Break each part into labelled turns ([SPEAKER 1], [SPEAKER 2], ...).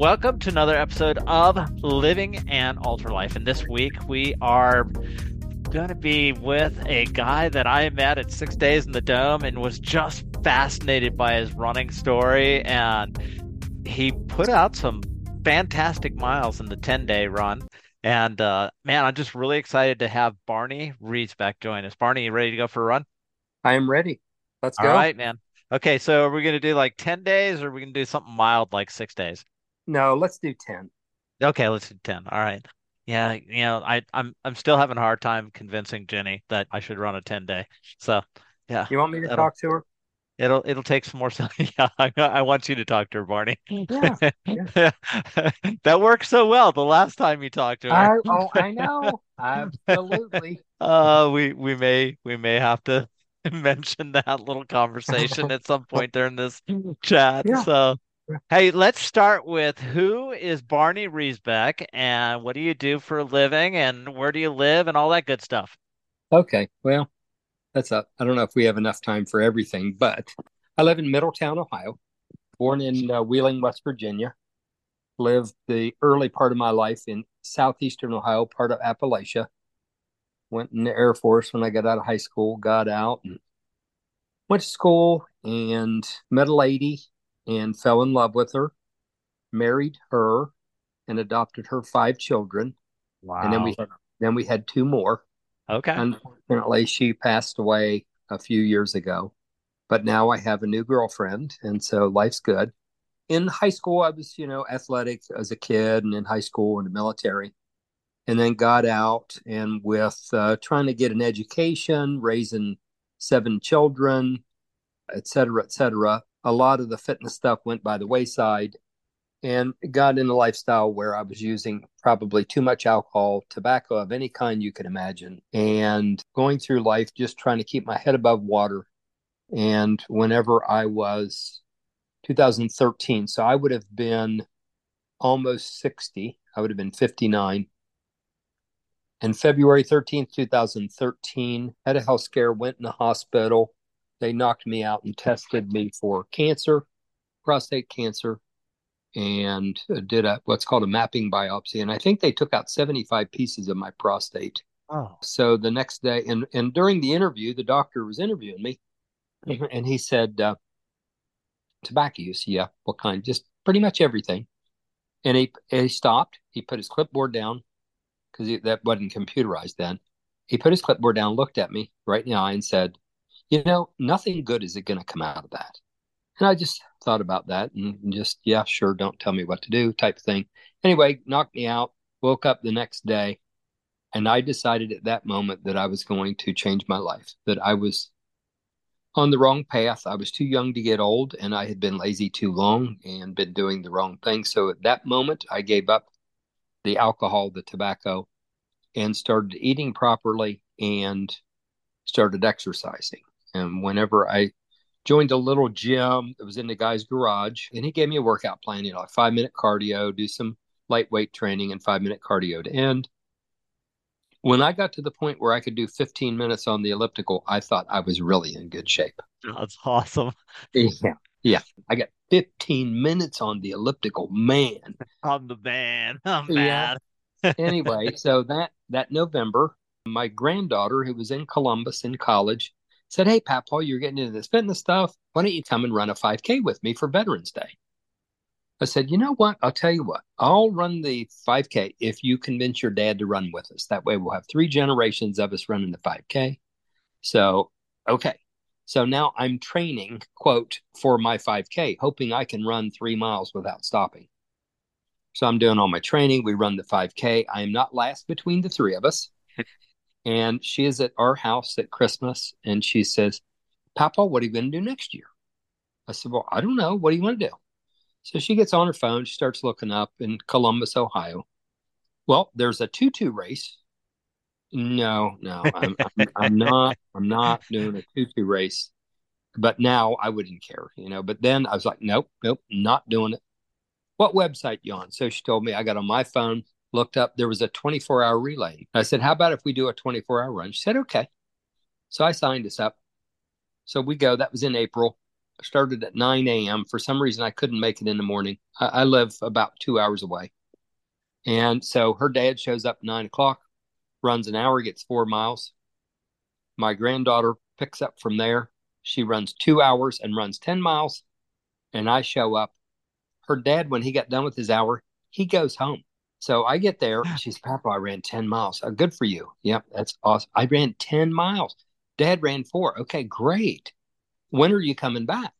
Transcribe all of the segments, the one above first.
[SPEAKER 1] Welcome to another episode of Living an Ultralife. And this week we are going to be with a guy that I met at 6 Days in the Dome and was just fascinated by his running story. And he put out some fantastic miles in the 10-day run. And man, I'm just really excited to have Barney Riesbeck join us. Barney, you ready to go for a run?
[SPEAKER 2] I am ready. Let's
[SPEAKER 1] All
[SPEAKER 2] go.
[SPEAKER 1] right, man. Okay, so are we going to do like 10 days or are we going to do something mild like 6 days?
[SPEAKER 2] No, let's do 10.
[SPEAKER 1] Okay, let's do 10. All right. Yeah, I'm still having a hard time convincing Jenny that I should run a 10-day. So, yeah,
[SPEAKER 2] You want me to
[SPEAKER 1] that'll
[SPEAKER 2] talk to her?
[SPEAKER 1] it'll take some more Yeah, I want you to talk to her, Barney.
[SPEAKER 2] Yeah. Yeah.
[SPEAKER 1] That worked so well the last time you talked to her.
[SPEAKER 2] I know. Absolutely.
[SPEAKER 1] We may have to mention that little conversation at some point during this chat.
[SPEAKER 2] Yeah.
[SPEAKER 1] So, hey, let's start with who is Barney Riesbeck and what do you do for a living and where do you live and all that good stuff?
[SPEAKER 2] Okay. Well, I don't know if we have enough time for everything, but I live in Middletown, Ohio, born in Wheeling, West Virginia, lived the early part of my life in southeastern Ohio, part of Appalachia. Went in the Air Force when I got out of high school, got out and went to school and met a lady and fell in love with her, married her, and adopted her five children. And
[SPEAKER 1] Wow.
[SPEAKER 2] then we had two more.
[SPEAKER 1] Okay.
[SPEAKER 2] Unfortunately, she passed away a few years ago. But now I have a new girlfriend, and so life's good. In high school, I was, athletic as a kid, and in high school in the military, and then got out and with trying to get an education, raising seven children, et cetera, et cetera. A lot of the fitness stuff went by the wayside, and got in a lifestyle where I was using probably too much alcohol, tobacco of any kind you can imagine, and going through life just trying to keep my head above water. And whenever I was 2013, so I would have been almost 60, I would have been 59. And February 13th, 2013, had a health scare, went in the hospital. They knocked me out and tested me for cancer, prostate cancer, and did what's called a mapping biopsy. And I think they took out 75 pieces of my prostate.
[SPEAKER 1] Oh,
[SPEAKER 2] So the next day, and during the interview, the doctor was interviewing me, and he said, "Tobacco use, yeah, what kind? Just pretty much everything." And he stopped. He put his clipboard down because that wasn't computerized then. He put his clipboard down, looked at me right in the eye, and said, "Nothing good is going to come out of that." And I just thought about that and just, yeah, sure, don't tell me what to do type of thing. Anyway, knocked me out, woke up the next day, and I decided at that moment that I was going to change my life, that I was on the wrong path. I was too young to get old, and I had been lazy too long and been doing the wrong thing. So at that moment, I gave up the alcohol, the tobacco, and started eating properly and started exercising. And whenever I joined a little gym that was in the guy's garage, and he gave me a workout plan, like 5 minute cardio, do some lightweight training, and 5 minute cardio to end. When I got to the point where I could do 15 minutes on the elliptical, I thought I was really in good shape.
[SPEAKER 1] that's awesome.
[SPEAKER 2] Yeah. Yeah. I got 15 minutes on the elliptical, man.
[SPEAKER 1] I'm the man. I'm
[SPEAKER 2] Yeah.
[SPEAKER 1] mad.
[SPEAKER 2] Anyway, so that November, my granddaughter, who was in Columbus in college, said, "Hey, Papa, you're getting into this fitness stuff. Why don't you come and run a 5K with me for Veterans Day?" I said, "You know what? I'll tell you what. I'll run the 5K if you convince your dad to run with us. That way we'll have three generations of us running the 5K." So, okay. So now I'm training, quote, for my 5K, hoping I can run 3 miles without stopping. So I'm doing all my training. We run the 5K. I am not last between the three of us. And she is at our house at Christmas. And she says, "Papa, what are you going to do next year?" I said, "Well, I don't know. What do you want to do?" So she gets on her phone. She starts looking up in Columbus, Ohio. Well, there's a tutu race. No, no, I'm not doing a tutu race. But now I wouldn't care. But then I was like, nope, nope, not doing it. What website you on? So she told me. I got on my phone, looked up. There was a 24-hour relay. I said, "How about if we do a 24-hour run?" She said, "Okay." So I signed us up. So we go. That was in April. started at 9 a.m. For some reason, I couldn't make it in the morning. I live about 2 hours away. And so her dad shows up at 9 o'clock, runs an hour, gets 4 miles. My granddaughter picks up from there. She runs 2 hours and runs 10 miles. And I show up. Her dad, when he got done with his hour, he goes home. So I get there. She's, Papa, I ran 10 miles. Oh, good for you. Yep, that's awesome. I ran 10 miles. Dad ran 4. Okay, great. When are you coming back?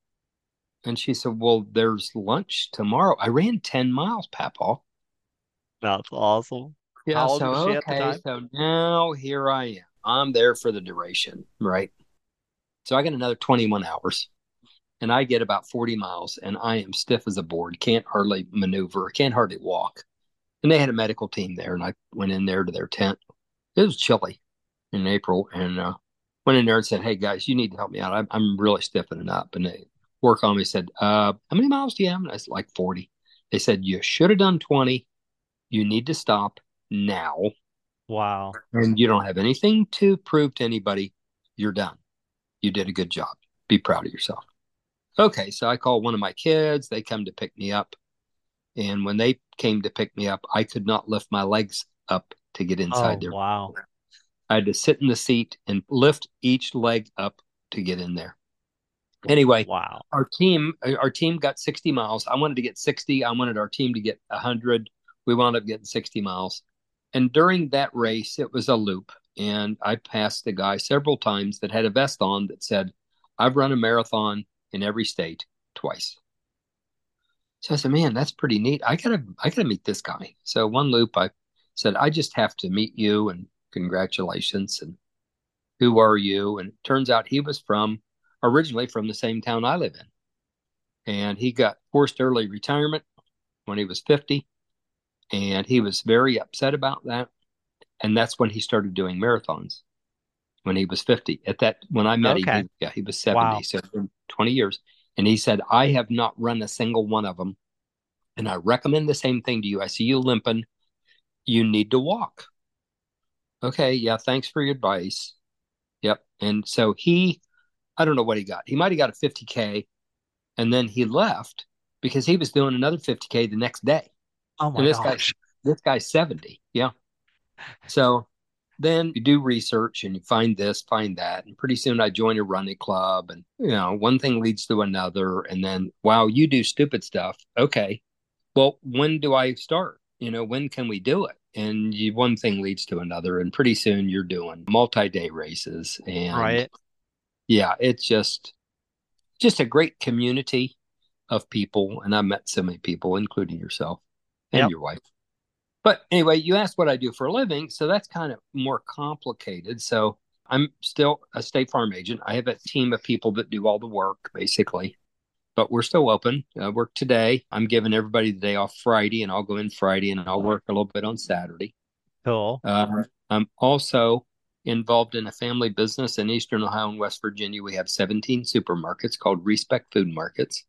[SPEAKER 2] And she said, well, there's lunch tomorrow. I ran 10 miles, Papa.
[SPEAKER 1] That's awesome.
[SPEAKER 2] Yeah,
[SPEAKER 1] How old
[SPEAKER 2] so
[SPEAKER 1] was she at the
[SPEAKER 2] okay,
[SPEAKER 1] time?
[SPEAKER 2] so now here I am. I'm there for the duration, right? So I get another 21 hours and I get about 40 miles and I am stiff as a board, can't hardly maneuver, can't hardly walk. And they had a medical team there and I went in there to their tent. It was chilly in April and went in there and said, hey guys, you need to help me out. I'm really stiffening up. And they work on me, said, how many miles do you have? And I said, like 40. They said, you should have done 20. You need to stop now.
[SPEAKER 1] Wow.
[SPEAKER 2] And you don't have anything to prove to anybody. You're done. You did a good job. Be proud of yourself. Okay, so I call one of my kids. They come to pick me up. And when they came to pick me up, I could not lift my legs up to get inside
[SPEAKER 1] Oh,
[SPEAKER 2] there.
[SPEAKER 1] wow.
[SPEAKER 2] I had to sit in the seat and lift each leg up to get in there. Anyway,
[SPEAKER 1] Wow.
[SPEAKER 2] our team got 60 miles. I wanted to get 60. I wanted our team to get 100. We wound up getting 60 miles. And during that race, it was a loop. And I passed a guy several times that had a vest on that said, I've run a marathon in every state twice. So I said, man, that's pretty neat. I gotta meet this guy. So one loop I said, I just have to meet you and congratulations. And who are you? And it turns out he was originally from the same town I live in. And he got forced early retirement when he was 50. And he was very upset about that. And that's when he started doing marathons when he was 50. When I met him,
[SPEAKER 1] Okay.
[SPEAKER 2] he was 70.
[SPEAKER 1] Wow.
[SPEAKER 2] So in 20 years. And he said, I have not run a single one of them. And I recommend the same thing to you. I see you limping. You need to walk. Okay. Yeah. Thanks for your advice. Yep. And so I don't know what he got. He might have got a 50K and then he left because he was doing another 50K the next day.
[SPEAKER 1] Oh
[SPEAKER 2] And
[SPEAKER 1] my
[SPEAKER 2] this
[SPEAKER 1] gosh.
[SPEAKER 2] guy's 70. Yeah. So then you do research and you find this, find that. And pretty soon I join a running club and, one thing leads to another. And then, wow, you do stupid stuff. Okay. Well, when do I start? When can we do it? And one thing leads to another. And pretty soon you're doing multi-day races. And
[SPEAKER 1] Right.
[SPEAKER 2] yeah, it's just a great community of people. And I met so many people, including yourself and
[SPEAKER 1] Yep.
[SPEAKER 2] your wife. But anyway, you asked what I do for a living, so that's kind of more complicated. So I'm still a State Farm agent. I have a team of people that do all the work, basically, but we're still open. I work today. I'm giving everybody the day off Friday, and I'll go in Friday and I'll work a little bit on Saturday.
[SPEAKER 1] Cool.
[SPEAKER 2] I'm also involved in a family business in Eastern Ohio and West Virginia. We have 17 supermarkets called Respect Food Markets.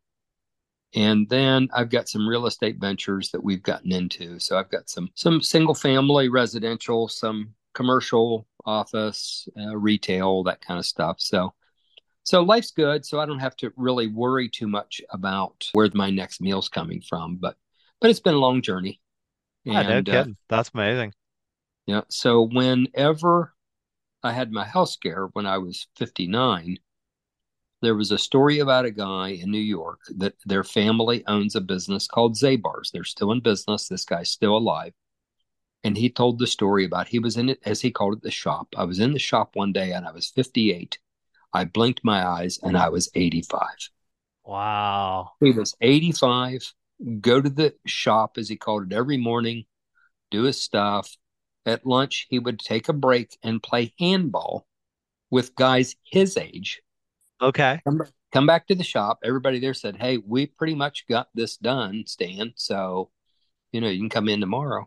[SPEAKER 2] And then I've got some real estate ventures that we've gotten into. So I've got some single family residential, some commercial office, retail, that kind of stuff. So life's good. So I don't have to really worry too much about where my next meal's coming from. But it's been a long journey.
[SPEAKER 1] Yeah, no
[SPEAKER 2] And
[SPEAKER 1] kidding. That's amazing.
[SPEAKER 2] yeah, so whenever I had my health scare when I was 59, there was a story about a guy in New York that their family owns a business called Zabar's. They're still in business. This guy's still alive. And he told the story about he was in it, as he called it, the shop. I was in the shop one day and I was 58. I blinked my eyes and I was 85.
[SPEAKER 1] Wow.
[SPEAKER 2] He was 85, go to the shop, as he called it, every morning, do his stuff. At lunch, he would take a break and play handball with guys his age.
[SPEAKER 1] Okay.
[SPEAKER 2] Come back to the shop. Everybody there said, hey, we pretty much got this done, Stan. So, you can come in tomorrow.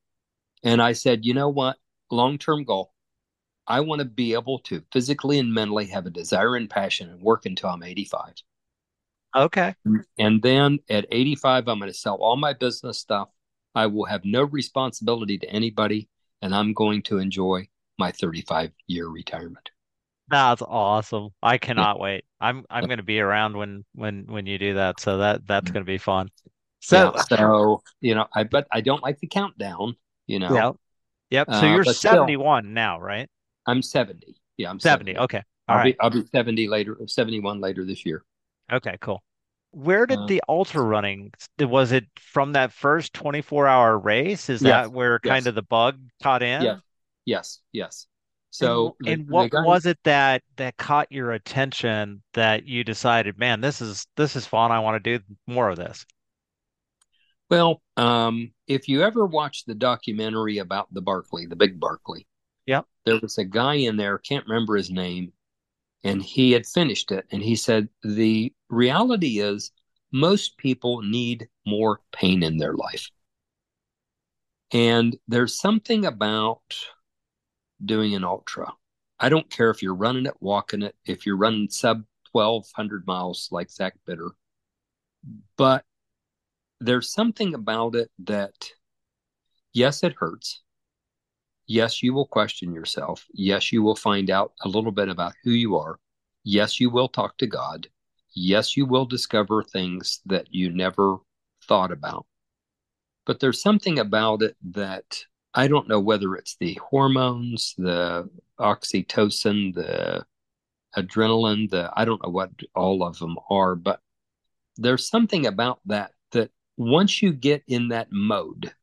[SPEAKER 2] And I said, you know what? Long-term goal. I want to be able to physically and mentally have a desire and passion and work until I'm 85.
[SPEAKER 1] Okay.
[SPEAKER 2] And then at 85, I'm going to sell all my business stuff. I will have no responsibility to anybody, and I'm going to enjoy my 35-year retirement.
[SPEAKER 1] That's awesome. I
[SPEAKER 2] Yeah.
[SPEAKER 1] cannot wait. I'm going to be around when you do that, so that's going to be fun.
[SPEAKER 2] Yeah.
[SPEAKER 1] So,
[SPEAKER 2] So, but I don't like the countdown,
[SPEAKER 1] yeah. Yep. So you're
[SPEAKER 2] but still
[SPEAKER 1] 71 now, right?
[SPEAKER 2] I'm 70. Yeah, I'm
[SPEAKER 1] 70.
[SPEAKER 2] 70.
[SPEAKER 1] Okay. All right.
[SPEAKER 2] I'll be 70 later, 71 later this year.
[SPEAKER 1] Okay, cool. Where did
[SPEAKER 2] Uh,
[SPEAKER 1] the ultra running, was it from that first 24-hour race? Is
[SPEAKER 2] yes,
[SPEAKER 1] that where kind
[SPEAKER 2] yes,
[SPEAKER 1] of the bug caught
[SPEAKER 2] yes,
[SPEAKER 1] in?
[SPEAKER 2] yes.
[SPEAKER 1] And
[SPEAKER 2] So
[SPEAKER 1] and
[SPEAKER 2] the
[SPEAKER 1] what
[SPEAKER 2] guy,
[SPEAKER 1] was it that caught your attention that you decided, man, this is fun. I want to do more of this.
[SPEAKER 2] well, if you ever watched the documentary about the Barkley, the big Barkley,
[SPEAKER 1] Yep.
[SPEAKER 2] there was a guy in there, can't remember his name, and he had finished it. And he said, the reality is most people need more pain in their life. And there's something about doing an ultra. I don't care if you're running it, walking it, if you're running sub 1,200 miles like Zach Bitter, but there's something about it that, yes, it hurts. Yes, you will question yourself. Yes, you will find out a little bit about who you are. Yes, you will talk to God. Yes, you will discover things that you never thought about. But there's something about it that I don't know whether it's the hormones, the oxytocin, the adrenaline, the I don't know what all of them are, but there's something about that once you get in that mode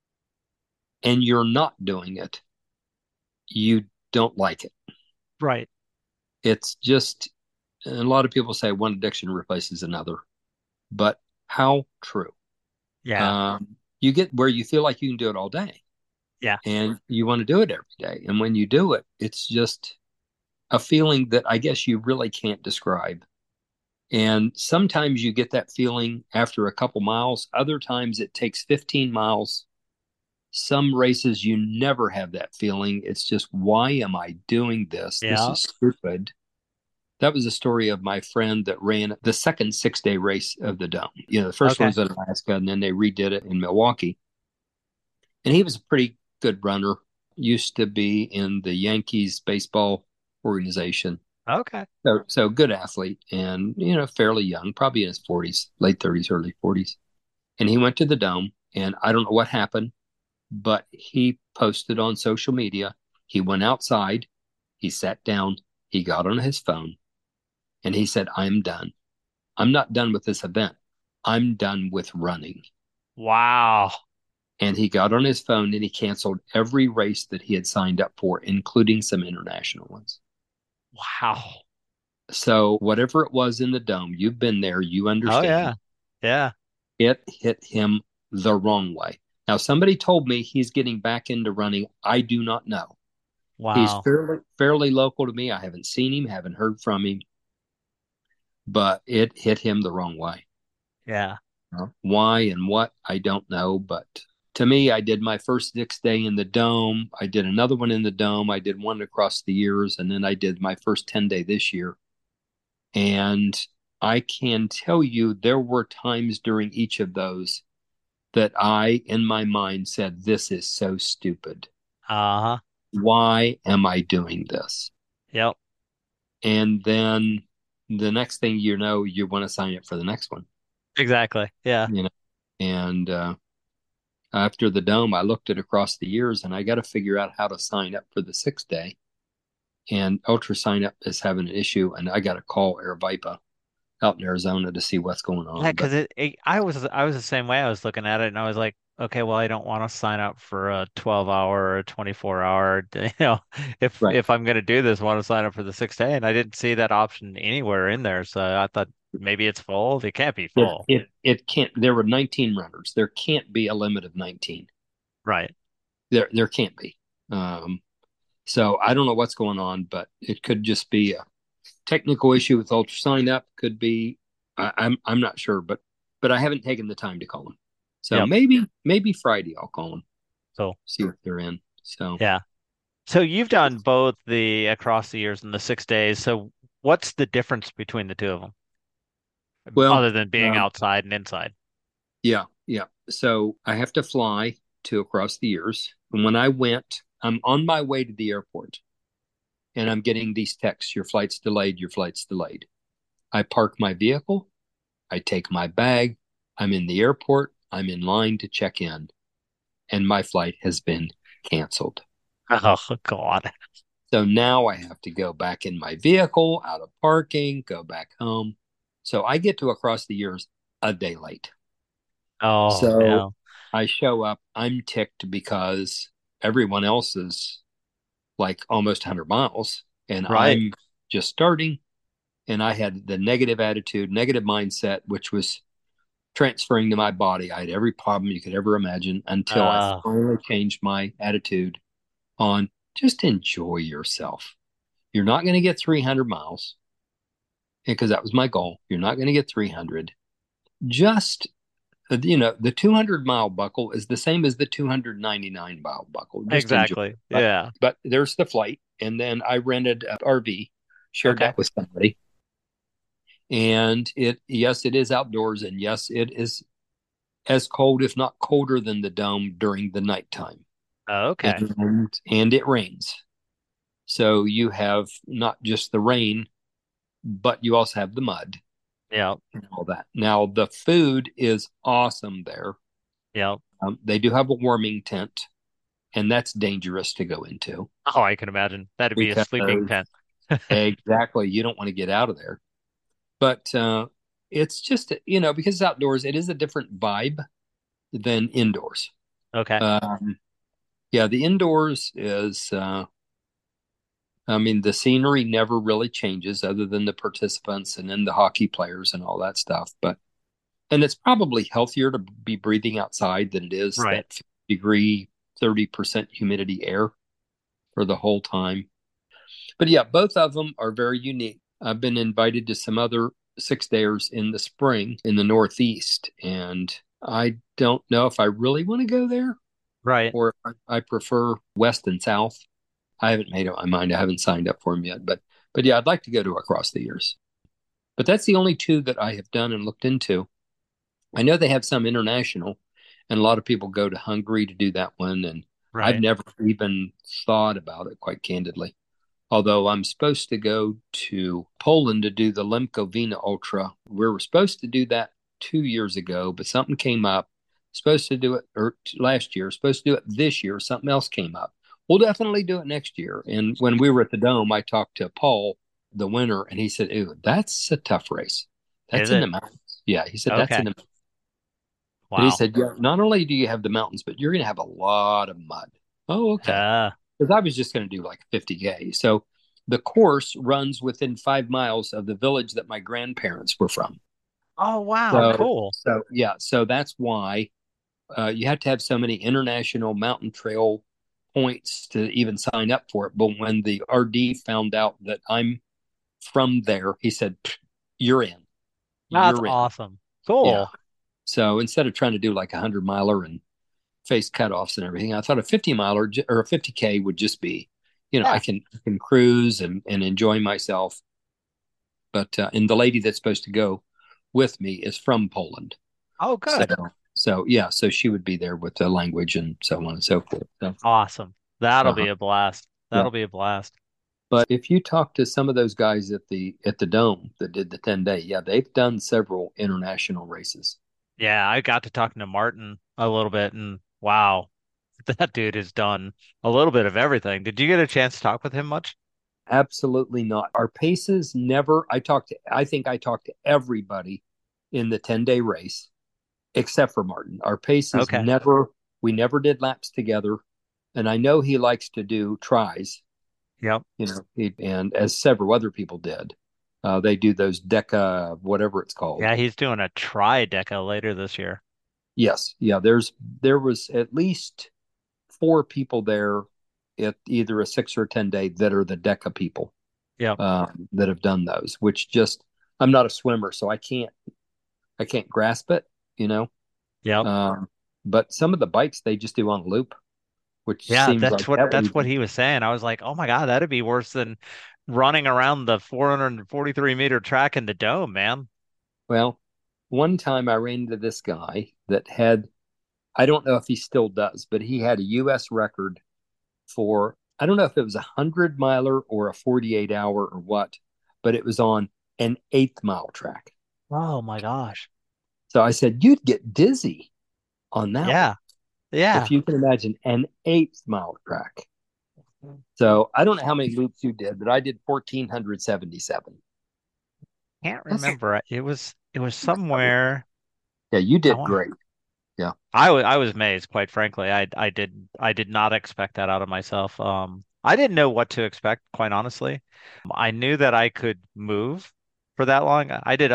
[SPEAKER 2] and you're not doing it, you don't like it.
[SPEAKER 1] Right.
[SPEAKER 2] It's just a lot of people say one addiction replaces another, but how true?
[SPEAKER 1] Yeah.
[SPEAKER 2] You get where you feel like you can do it all day
[SPEAKER 1] Yeah.
[SPEAKER 2] and you want to do it every day. And when you do it, it's just a feeling that I guess you really can't describe. And sometimes you get that feeling after a couple miles. Other times it takes 15 miles. Some races you never have that feeling. It's just, why am I doing this? This
[SPEAKER 1] Yeah.
[SPEAKER 2] is stupid. That was a story of my friend that ran the second 6 day race of the Dome. The first one
[SPEAKER 1] Okay.
[SPEAKER 2] was in Alaska, and then they redid it in Milwaukee. And he was a pretty good runner, used to be in the Yankees baseball organization.
[SPEAKER 1] Okay.
[SPEAKER 2] So good athlete and, fairly young, probably in his 40s, late 30s, early 40s. And he went to the Dome, and I don't know what happened, but he posted on social media. He went outside, he sat down, he got on his phone, and he said, I'm done. I'm not done with this event. I'm done with running.
[SPEAKER 1] Wow.
[SPEAKER 2] And he got on his phone and he canceled every race that he had signed up for, including some international ones.
[SPEAKER 1] Wow.
[SPEAKER 2] So, whatever it was in the Dome, you've been there, you
[SPEAKER 1] Oh
[SPEAKER 2] understand.
[SPEAKER 1] yeah. Yeah.
[SPEAKER 2] It hit him the wrong way. Now, somebody told me he's getting back into running. I do not know. He's
[SPEAKER 1] Wow.
[SPEAKER 2] fairly local to me. I haven't seen him, haven't heard from him, but it hit him the wrong way.
[SPEAKER 1] Yeah.
[SPEAKER 2] Why and what, I don't know. But to me, I did my first 6 day in the Dome. I did another one in the Dome. I did one across the years, and then I did my first 10 day this year. And I can tell you there were times during each of those that I, in my mind, said, this is so stupid.
[SPEAKER 1] Uh-huh.
[SPEAKER 2] Why am I doing this?
[SPEAKER 1] Yep.
[SPEAKER 2] And then the next thing you know, you want to sign up for the next one,
[SPEAKER 1] Exactly. Yeah.
[SPEAKER 2] you know. And after the Dome, I looked at across the years, and I got to figure out how to sign up for the 6 day. And Ultra Sign Up is having an issue, and I got to call Airvipa out in Arizona to see what's going
[SPEAKER 1] Yeah,
[SPEAKER 2] on.
[SPEAKER 1] because
[SPEAKER 2] But
[SPEAKER 1] I was the same way. I was looking at it and I was like, okay, well, I don't want to sign up for a 12-hour or a 24-hour. If
[SPEAKER 2] right,
[SPEAKER 1] if I'm going to do this, I want to sign up for the 6 day, and I didn't see that option anywhere in there. So I thought maybe it's full. It can't be full.
[SPEAKER 2] it can't. There were 19 runners. There can't be a limit of 19.
[SPEAKER 1] Right.
[SPEAKER 2] There can't be. Um, so I don't know what's going on, but it could just be a technical issue with Ultra Sign Up. Could be. I'm not sure, but I haven't taken the time to call them. So
[SPEAKER 1] Yep.
[SPEAKER 2] maybe Friday I'll call them,
[SPEAKER 1] So
[SPEAKER 2] see what they're in. So
[SPEAKER 1] yeah. So you've done both the across the years and the 6 days. So what's the difference between the two of them,
[SPEAKER 2] well,
[SPEAKER 1] other than being outside and inside?
[SPEAKER 2] yeah. So I have to fly to across the years, and when I went, I'm on my way to the airport. and I'm getting these texts, your flight's delayed, your flight's delayed. I park my vehicle, I take my bag, I'm in the airport, I'm in line to check in, and my flight has been canceled.
[SPEAKER 1] Oh God.
[SPEAKER 2] So now I have to go back in my vehicle, out of parking, go back home. So I get to across the years a day late.
[SPEAKER 1] Oh
[SPEAKER 2] So
[SPEAKER 1] no.
[SPEAKER 2] I show up, I'm ticked because everyone else is like almost 100 miles and
[SPEAKER 1] Right.
[SPEAKER 2] I'm just starting. And I had the negative attitude, negative mindset, which was transferring to my body. I had every problem you could ever imagine until I
[SPEAKER 1] Uh,
[SPEAKER 2] finally changed my attitude on just enjoy yourself. You're not going to get 300 miles because that was my goal. You're not going to get 300. Just, the 200-mile buckle is the same as the 299-mile buckle. Just enjoy it.
[SPEAKER 1] exactly.
[SPEAKER 2] But,
[SPEAKER 1] Yeah.
[SPEAKER 2] but there's the flight. And then I rented an RV, shared
[SPEAKER 1] Okay.
[SPEAKER 2] that with somebody. And yes, it is outdoors. And yes, it is as cold, if not colder than the dome during the nighttime.
[SPEAKER 1] Okay.
[SPEAKER 2] And it rains. So you have not just the rain, but you also have the mud
[SPEAKER 1] Yep.
[SPEAKER 2] and all that. Now, the food is awesome there.
[SPEAKER 1] Yep.
[SPEAKER 2] They do have a warming tent, and that's dangerous to go into
[SPEAKER 1] Oh, I can imagine. That'd be a
[SPEAKER 2] because
[SPEAKER 1] sleeping tent.
[SPEAKER 2] exactly you don't want to get out of there. But it's just, because it's outdoors, it is a different vibe than indoors.
[SPEAKER 1] Okay.
[SPEAKER 2] Um, yeah, the indoors is, I mean, the scenery never really changes other than the participants and then the hockey players and all that stuff. And it's probably healthier to be breathing outside than it is
[SPEAKER 1] Right.
[SPEAKER 2] that 50-degree, 30% humidity air for the whole time. But yeah, both of them are very unique. I've been invited to some other 6 dayers in the spring in the Northeast, and I don't know if I really want to go there
[SPEAKER 1] Right.
[SPEAKER 2] or I prefer West and South. I haven't made up my mind. I haven't signed up for them yet, but yeah, I'd like to go to Across the Years. But that's the only two that I have done and looked into. I know they have some international, and a lot of people go to Hungary to do that one, and I've
[SPEAKER 1] Right.
[SPEAKER 2] never even thought about it, quite candidly. Although I'm supposed to go to Poland to do the Lemko-Vina Ultra. We were supposed to do that 2 years ago, but something came up. Supposed to do it or last year, supposed to do it this year. Something else came up. We'll definitely do it next year. And when we were at the Dome, I talked to Paul, the winner, and he said, "Ooh, that's a tough race.
[SPEAKER 1] Is
[SPEAKER 2] That's in the
[SPEAKER 1] it?
[SPEAKER 2] mountains." Yeah, he said that's in
[SPEAKER 1] Okay.
[SPEAKER 2] the. And he
[SPEAKER 1] Wow.
[SPEAKER 2] said, "Yeah, not only do you have the mountains, but you're going to have a lot of mud." Oh, okay.
[SPEAKER 1] Uh,
[SPEAKER 2] Because I was just going to do like 50K. So the course runs within 5 miles of the village that my grandparents were from.
[SPEAKER 1] oh wow,
[SPEAKER 2] So,
[SPEAKER 1] cool.
[SPEAKER 2] so yeah, so that's why you have to have so many international mountain trail points to even sign up for it. But when the RD found out that I'm from there, he said, "You're in.
[SPEAKER 1] That's
[SPEAKER 2] You're in."
[SPEAKER 1] awesome.
[SPEAKER 2] Yeah.
[SPEAKER 1] Cool.
[SPEAKER 2] So instead of trying to do like a 100 miler and face cutoffs and everything, I thought a 50 miler or a 50K would just be, I
[SPEAKER 1] Yeah.
[SPEAKER 2] can cruise and enjoy myself. But and the lady that's supposed to go with me is from Poland,
[SPEAKER 1] Oh,
[SPEAKER 2] so
[SPEAKER 1] good.
[SPEAKER 2] so yeah, so she would be there with the language and so on and so forth. So
[SPEAKER 1] Awesome. That'll
[SPEAKER 2] uh-huh.
[SPEAKER 1] be a blast.
[SPEAKER 2] Yeah.
[SPEAKER 1] That'll be a blast.
[SPEAKER 2] But if you talk to some of those guys at the Dome that did the 10 day, yeah, they've done several international races.
[SPEAKER 1] Yeah, I got to talking to Martin a little bit, and wow, that dude has done a little bit of everything. Did you get a chance to talk with him much?
[SPEAKER 2] Absolutely not. Our paces never. I think I talked to everybody in the 10 day race except for Martin. Our paces
[SPEAKER 1] Okay.
[SPEAKER 2] never. We never did laps together, and I know he likes to do tries.
[SPEAKER 1] Yep.
[SPEAKER 2] And as several other people did, they do those Deca, whatever it's called.
[SPEAKER 1] Yeah, he's doing a tri-deca later this year.
[SPEAKER 2] Yes, yeah. There was at least four people there at either a 6 or 10 day that are the Deca people
[SPEAKER 1] Yep.
[SPEAKER 2] that have done those. Which just I'm not a swimmer, so I can't grasp it, you know.
[SPEAKER 1] Yep.
[SPEAKER 2] Um, but some of the bikes they just do on loop, which
[SPEAKER 1] Yeah,
[SPEAKER 2] seems
[SPEAKER 1] that's
[SPEAKER 2] like
[SPEAKER 1] what
[SPEAKER 2] that would
[SPEAKER 1] that's what
[SPEAKER 2] even
[SPEAKER 1] he was saying. I was like, "Oh my God, that'd be worse than running around the 443-meter track in the dome, man."
[SPEAKER 2] well. One time I ran into this guy that had I don't know if he still does, but he had a U.S. record for I don't know if it was 100 miler or a 48 hour or what, but it was on an 8th mile track.
[SPEAKER 1] Oh my gosh.
[SPEAKER 2] So I said, you'd get dizzy on that one
[SPEAKER 1] Yeah. Yeah.
[SPEAKER 2] if you can imagine an 8th mile track. So I don't know how many loops you did, but I did 1,477.
[SPEAKER 1] Can't
[SPEAKER 2] That's,
[SPEAKER 1] remember. It was somewhere.
[SPEAKER 2] yeah, you
[SPEAKER 1] I
[SPEAKER 2] did
[SPEAKER 1] want.
[SPEAKER 2] great. Yeah.
[SPEAKER 1] I was amazed, quite frankly. I did not expect that out of myself. I didn't know what to expect, quite honestly. I knew that I could move for that long. I did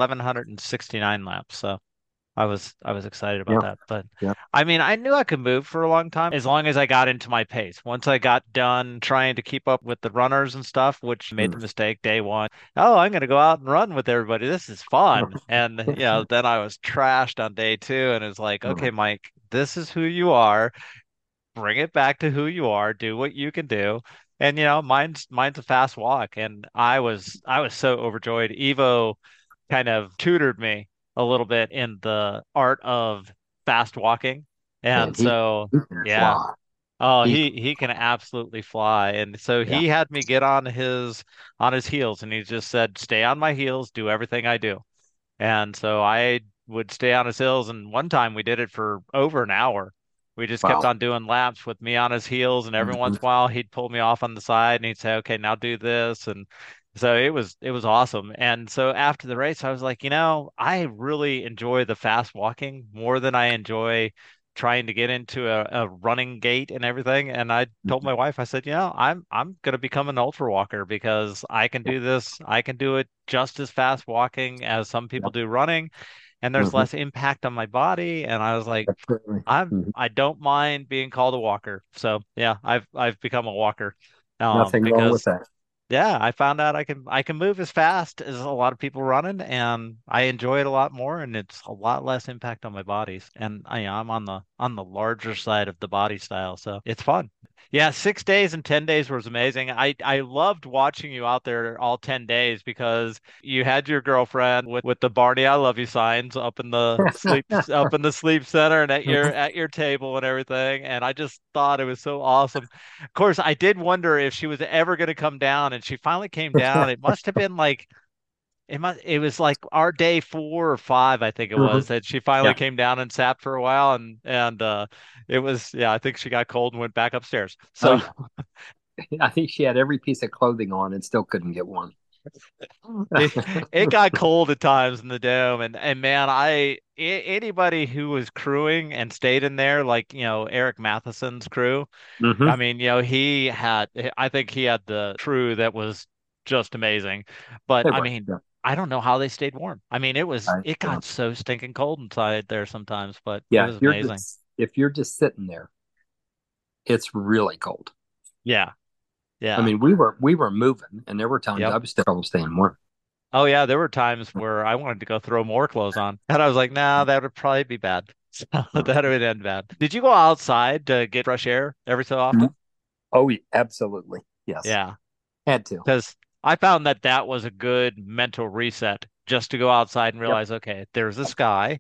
[SPEAKER 1] 1,169 laps, so I was excited about
[SPEAKER 2] Yeah.
[SPEAKER 1] that. But
[SPEAKER 2] Yeah.
[SPEAKER 1] I mean, I knew I could move for a long time as long as I got into my pace. Once I got done trying to keep up with the runners and stuff, which made the
[SPEAKER 2] Mm.
[SPEAKER 1] mistake day one. Oh, I'm gonna go out and run with everybody. This is fun. And then I was trashed on day two, and it's like, okay, Mike, this is who you are. Bring it back to who you are. Do what you can do. And mine's a fast walk, and I was so overjoyed. Evo kind of tutored me a little bit in the art of fast walking.
[SPEAKER 2] Man,
[SPEAKER 1] And so,
[SPEAKER 2] he can
[SPEAKER 1] yeah.
[SPEAKER 2] fly.
[SPEAKER 1] Oh,
[SPEAKER 2] He,
[SPEAKER 1] he can absolutely fly. And so
[SPEAKER 2] yeah.
[SPEAKER 1] he had me get on his heels, and he just said, "Stay on my heels, do everything I do." And so I would stay on his heels. And one time we did it for over an hour. We just kept
[SPEAKER 2] Wow.
[SPEAKER 1] on doing laps with me on his heels. And every once
[SPEAKER 2] Mhm.
[SPEAKER 1] in a while he'd pull me off on the side and he'd say, okay, now do this. And so it was awesome. And so after the race, I was like, I really enjoy the fast walking more than I enjoy trying to get into a running gait and everything. And I told my wife, I said, I'm gonna become an ultra walker because I can do this. I can do it just as fast walking as some
[SPEAKER 2] Yeah.
[SPEAKER 1] people do running, and there's
[SPEAKER 2] Mhm.
[SPEAKER 1] less impact on my body. And I was like,
[SPEAKER 2] Absolutely. Mhm.
[SPEAKER 1] I don't mind being called a walker. So yeah, I've become a walker.
[SPEAKER 2] Nothing wrong with
[SPEAKER 1] Because
[SPEAKER 2] that.
[SPEAKER 1] yeah, I found out I can move as fast as a lot of people running, and I enjoy it a lot more, and it's a lot less impact on my bodies. And I'm on the larger side of the body style, so it's fun. Yeah, 6 days and 10 days was amazing. I loved watching you out there all 10 days because you had your girlfriend with the Barney I love you signs up in the sleep center and at your table and everything, and I just thought it was so awesome. Of course, I did wonder if she was ever going to come down, and she finally came down. It must have been like it was like our day 4 or 5, I think it was,
[SPEAKER 2] Mhm.
[SPEAKER 1] that she finally
[SPEAKER 2] Yeah.
[SPEAKER 1] came down and sat for a while, and it was, yeah, I think she got cold and went back upstairs.
[SPEAKER 2] Oh,
[SPEAKER 1] So
[SPEAKER 2] yeah. I think she had every piece of clothing on and still couldn't get warm.
[SPEAKER 1] it it got cold at times in the dome, and man, anybody who was crewing and stayed in there, like Eric Matheson's crew.
[SPEAKER 2] Hmm.
[SPEAKER 1] I mean, I think he had the crew that was just amazing. But
[SPEAKER 2] They
[SPEAKER 1] I
[SPEAKER 2] were.
[SPEAKER 1] mean,
[SPEAKER 2] Yeah.
[SPEAKER 1] I don't know how they stayed warm. I mean, it
[SPEAKER 2] Yeah.
[SPEAKER 1] got so stinking cold inside there sometimes, but it
[SPEAKER 2] Yeah.
[SPEAKER 1] was amazing.
[SPEAKER 2] If you're just sitting there, it's really cold.
[SPEAKER 1] Yeah.
[SPEAKER 2] I
[SPEAKER 1] Yeah.
[SPEAKER 2] mean, we were moving, and there were times
[SPEAKER 1] Yep.
[SPEAKER 2] I was still trouble staying warm.
[SPEAKER 1] Oh yeah, there were times where I wanted to go throw more clothes on. And I was like, nah, that would probably be bad. So that would end bad. Did you go outside to get fresh air every so
[SPEAKER 2] Mhm.
[SPEAKER 1] often?
[SPEAKER 2] Oh, yeah, absolutely. Yes,
[SPEAKER 1] Yeah.
[SPEAKER 2] had to.
[SPEAKER 1] Because I found that was a good mental reset just to go outside and
[SPEAKER 2] Yep.
[SPEAKER 1] realize, okay, there's the sky,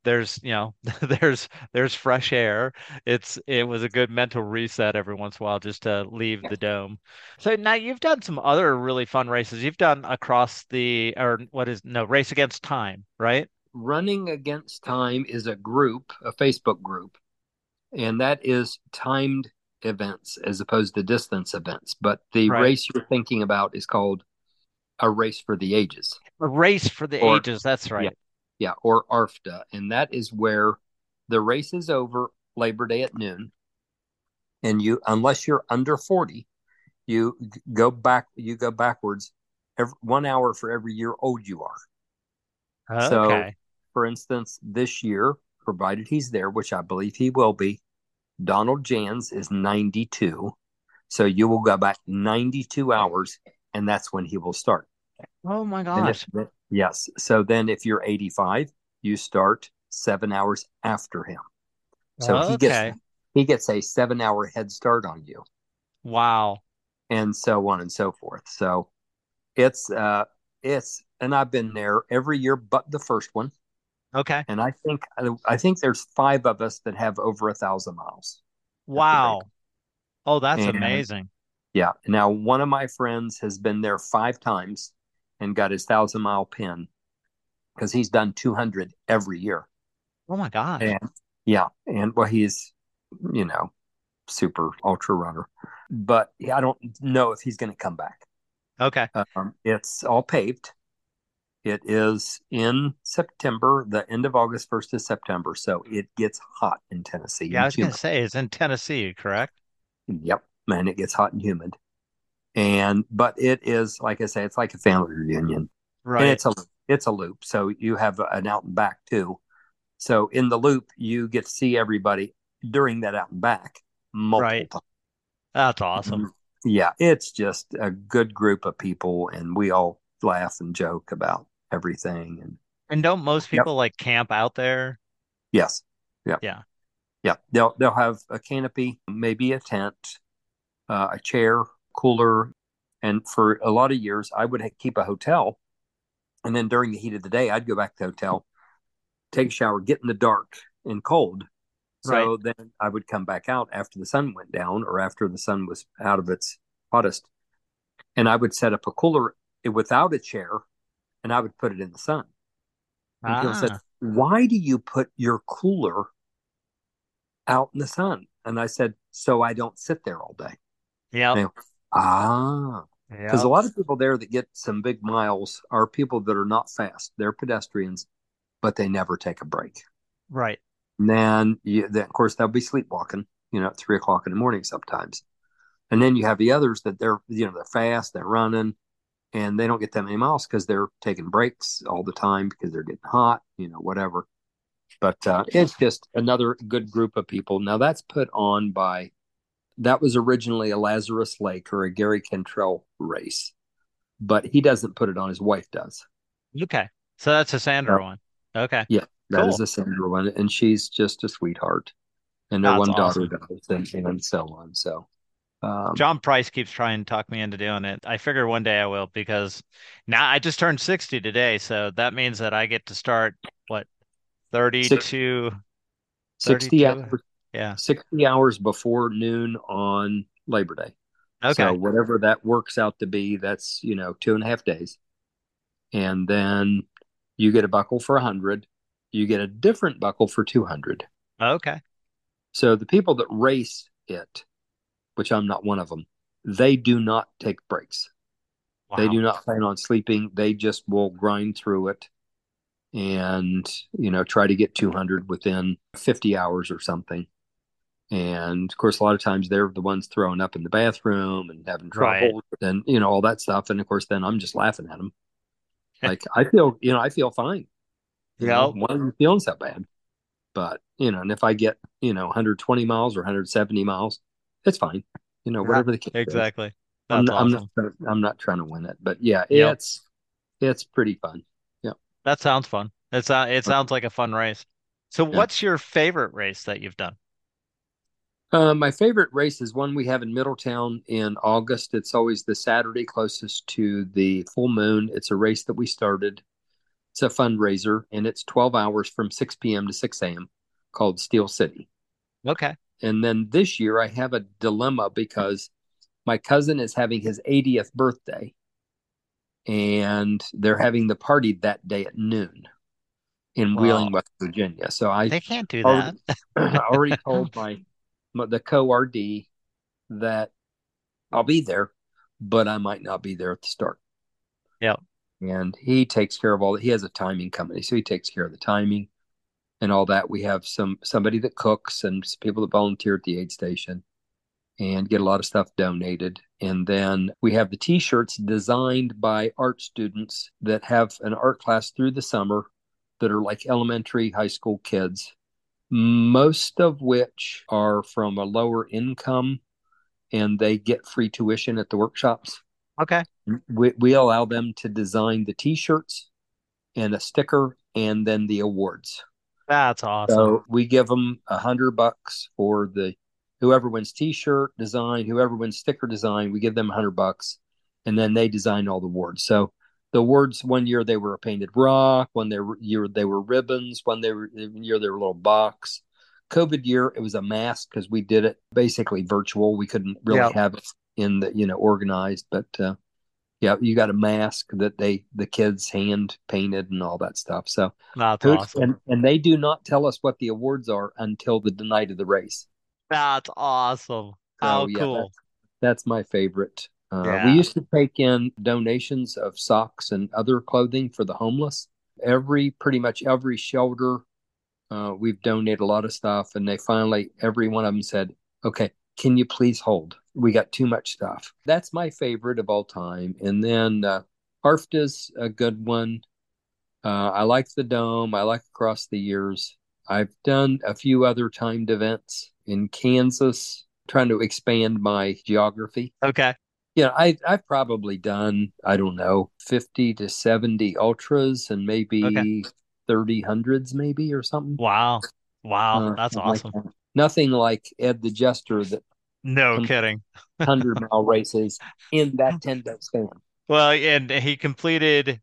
[SPEAKER 1] there's fresh air. It was a good mental reset every once in a while just to leave the dome. So now you've done some other really fun races. You've done across the or what is no race against time, right?
[SPEAKER 2] Running Against Time is a group, a Facebook group, and that is timed events as opposed to distance events. But the
[SPEAKER 1] Right.
[SPEAKER 2] race you're thinking about is called a race for the ages,
[SPEAKER 1] A race for the
[SPEAKER 2] or
[SPEAKER 1] ages. That's
[SPEAKER 2] yeah,
[SPEAKER 1] right.
[SPEAKER 2] yeah, or ARFTA, and that is where the race is over Labor Day at noon, and you, unless you're under 40, you you go backwards 1 hour for every year old you are. So,
[SPEAKER 1] Okay.
[SPEAKER 2] for instance, this year, provided he's there, which I believe he will be, Donald Jans is 92. So you will go back 92 hours, and that's when he will start.
[SPEAKER 1] Oh my
[SPEAKER 2] And if
[SPEAKER 1] gosh.
[SPEAKER 2] yes, so then if you're 85, you start 7 hours after him. So
[SPEAKER 1] Okay.
[SPEAKER 2] he gets a 7 hour head start on you,
[SPEAKER 1] Wow.
[SPEAKER 2] and so on and so forth. So it's and I've been there every year but the first one.
[SPEAKER 1] Okay.
[SPEAKER 2] And I think there's five of us that have over 1,000 miles at the race.
[SPEAKER 1] Wow. Oh, that's
[SPEAKER 2] And
[SPEAKER 1] amazing.
[SPEAKER 2] Yeah. Now, one of my friends has been there 5 times and got his 1,000 mile pin because he's done 200 every year.
[SPEAKER 1] Oh my gosh.
[SPEAKER 2] And yeah. And well, he's, you know, super ultra runner, but I don't know if he's going to come back.
[SPEAKER 1] Okay.
[SPEAKER 2] It's all paved. It is in September, the end of August, 1st of September. So it gets hot in Tennessee
[SPEAKER 1] Yeah, I
[SPEAKER 2] and
[SPEAKER 1] was gonna
[SPEAKER 2] humid.
[SPEAKER 1] say it's in Tennessee, correct?
[SPEAKER 2] Yep, man, it gets hot and humid. But it is, like I say, it's like a family reunion, and
[SPEAKER 1] Right.
[SPEAKER 2] it's a loop. So you have an out and back too. So in the loop, you get to see everybody during that out and back multiple
[SPEAKER 1] Right.
[SPEAKER 2] times.
[SPEAKER 1] That's awesome.
[SPEAKER 2] Yeah, it's just a good group of people, and we all laugh and joke about everything. And
[SPEAKER 1] And don't most
[SPEAKER 2] yep,
[SPEAKER 1] people like camp out there?
[SPEAKER 2] yes, yep,
[SPEAKER 1] Yeah.
[SPEAKER 2] yep. They'll have a canopy, maybe a tent, a chair, cooler, and for a lot of years, I would keep a hotel, and then during the heat of the day, I'd go back to the hotel, take a shower, get in the dark and cold.
[SPEAKER 1] Right.
[SPEAKER 2] So then I would come back out after the sun went down or after the sun was out of its hottest, and I would set up a cooler without a chair, and I would put it in the sun. And people said,
[SPEAKER 1] Ah.
[SPEAKER 2] "Why do you put your cooler out in the sun?" And I said, "So I don't sit there all day."
[SPEAKER 1] Yep.
[SPEAKER 2] And they go, ah, because a
[SPEAKER 1] Yep.
[SPEAKER 2] lot of people there that get some big miles are people that are not fast. They're pedestrians, but they never take a break.
[SPEAKER 1] Right.
[SPEAKER 2] And then of course, they'll be sleepwalking, at 3 o'clock in the morning sometimes. And then you have the others that they're fast, they're running, and they don't get that many miles because they're taking breaks all the time because they're getting hot, whatever. But it's just another good group of people. Now that's put on by that was originally a Lazarus Lake or a Gary Cantrell race, but he doesn't put it on. His wife does.
[SPEAKER 1] Okay. So that's a
[SPEAKER 2] Uh,
[SPEAKER 1] Sandra one. Okay.
[SPEAKER 2] yeah, that is
[SPEAKER 1] Cool.
[SPEAKER 2] a Sandra one, and she's just a sweetheart. And their
[SPEAKER 1] That's
[SPEAKER 2] one daughter
[SPEAKER 1] awesome.
[SPEAKER 2] does, and so on. So, um,
[SPEAKER 1] John Price keeps trying to talk me into doing it. I figure one day I will because now I just turned 60 today, so that means that I get to start what
[SPEAKER 2] six,
[SPEAKER 1] 32
[SPEAKER 2] 60 hours,
[SPEAKER 1] 32. Yeah.
[SPEAKER 2] 60 hours before noon on Labor Day. So
[SPEAKER 1] Okay.
[SPEAKER 2] whatever that works out to be, that's 2.5 days, and then you get a buckle for 100. You get a different buckle for 200.
[SPEAKER 1] Okay.
[SPEAKER 2] So the people that race it, which I'm not one of them, they do not take breaks. They
[SPEAKER 1] Wow.
[SPEAKER 2] do not plan on sleeping. They just will grind through it and, try to get 200 within 50 hours or something. And of course, a lot of times they're the ones throwing up in the bathroom and having
[SPEAKER 1] Right.
[SPEAKER 2] trouble and, all that stuff. And of course, then I'm just laughing at them. Like I feel fine.
[SPEAKER 1] Yep.
[SPEAKER 2] Why are you feeling so bad? But, and if I get, 120 miles or 170 miles, it's fine.
[SPEAKER 1] Yeah,
[SPEAKER 2] Whatever the case is.
[SPEAKER 1] exactly.
[SPEAKER 2] I'm
[SPEAKER 1] That's
[SPEAKER 2] not, I'm not,
[SPEAKER 1] awesome.
[SPEAKER 2] I'm not trying to win it, but yeah,
[SPEAKER 1] Yep.
[SPEAKER 2] it's pretty fun. Yeah.
[SPEAKER 1] That sounds fun. It sounds like a fun race. So
[SPEAKER 2] Yeah.
[SPEAKER 1] what's your favorite race that you've done?
[SPEAKER 2] My favorite race is one we have in Middletown in August. It's always the Saturday closest to the full moon. It's a race that we started. It's a fundraiser, and it's 12 hours from 6 p.m. to 6 a.m. called Steel City.
[SPEAKER 1] Okay.
[SPEAKER 2] And then this year I have a dilemma because my cousin is having his 80th birthday, and they're having the party that day at noon in Wheeling,
[SPEAKER 1] Well,
[SPEAKER 2] West Virginia. So I
[SPEAKER 1] they can't do that.
[SPEAKER 2] already already told the co-RD that I'll be there, but I might not be there at the start.
[SPEAKER 1] Yep.
[SPEAKER 2] And he takes care of all that. He has a timing company, so he takes care of the timing and all that. We have somebody that cooks and some people that volunteer at the aid station and get a lot of stuff donated. And then we have the t-shirts designed by art students that have an art class through the summer that are like elementary, high school kids, most of which are from a lower income and they get free tuition at the workshops.
[SPEAKER 1] Okay.
[SPEAKER 2] We allow them to design the t-shirts and a sticker and then the awards.
[SPEAKER 1] That's awesome.
[SPEAKER 2] So we give them $100 for the whoever wins t-shirt design, whoever wins sticker design, we give them $100, and then they design all the awards. So the awards one year they were a painted rock, year they were ribbons, year they were a little box. COVID year it was a mask because we did it basically virtual. We couldn't really
[SPEAKER 1] Yep.
[SPEAKER 2] have it in the organized, but yeah, you got a mask that the kids hand painted and all that stuff. So
[SPEAKER 1] That's
[SPEAKER 2] who
[SPEAKER 1] awesome.
[SPEAKER 2] and they do not tell us what the awards are until the night of the race.
[SPEAKER 1] That's awesome.
[SPEAKER 2] So
[SPEAKER 1] How
[SPEAKER 2] yeah,
[SPEAKER 1] cool.
[SPEAKER 2] that's my favorite. We
[SPEAKER 1] Yeah.
[SPEAKER 2] used to take in donations of socks and other clothing for the homeless. Pretty much every shelter, we've donated a lot of stuff, and they finally, every one of them said, "Okay, can you please hold? We got too much stuff." That's my favorite of all time. And then ARFTA's a good one. I like the Dome. I like Across the Years. I've done a few other timed events in Kansas, trying to expand my geography.
[SPEAKER 1] Okay.
[SPEAKER 2] I've probably done, I don't know, 50 to 70 ultras and
[SPEAKER 1] Okay.
[SPEAKER 2] maybe 30 hundreds maybe or something.
[SPEAKER 1] Wow. Wow. That's
[SPEAKER 2] Something like
[SPEAKER 1] awesome.
[SPEAKER 2] that. Nothing like Ed the Jester that
[SPEAKER 1] No
[SPEAKER 2] completed
[SPEAKER 1] kidding.
[SPEAKER 2] 100-mile races in that 10-day span.
[SPEAKER 1] Well, and he completed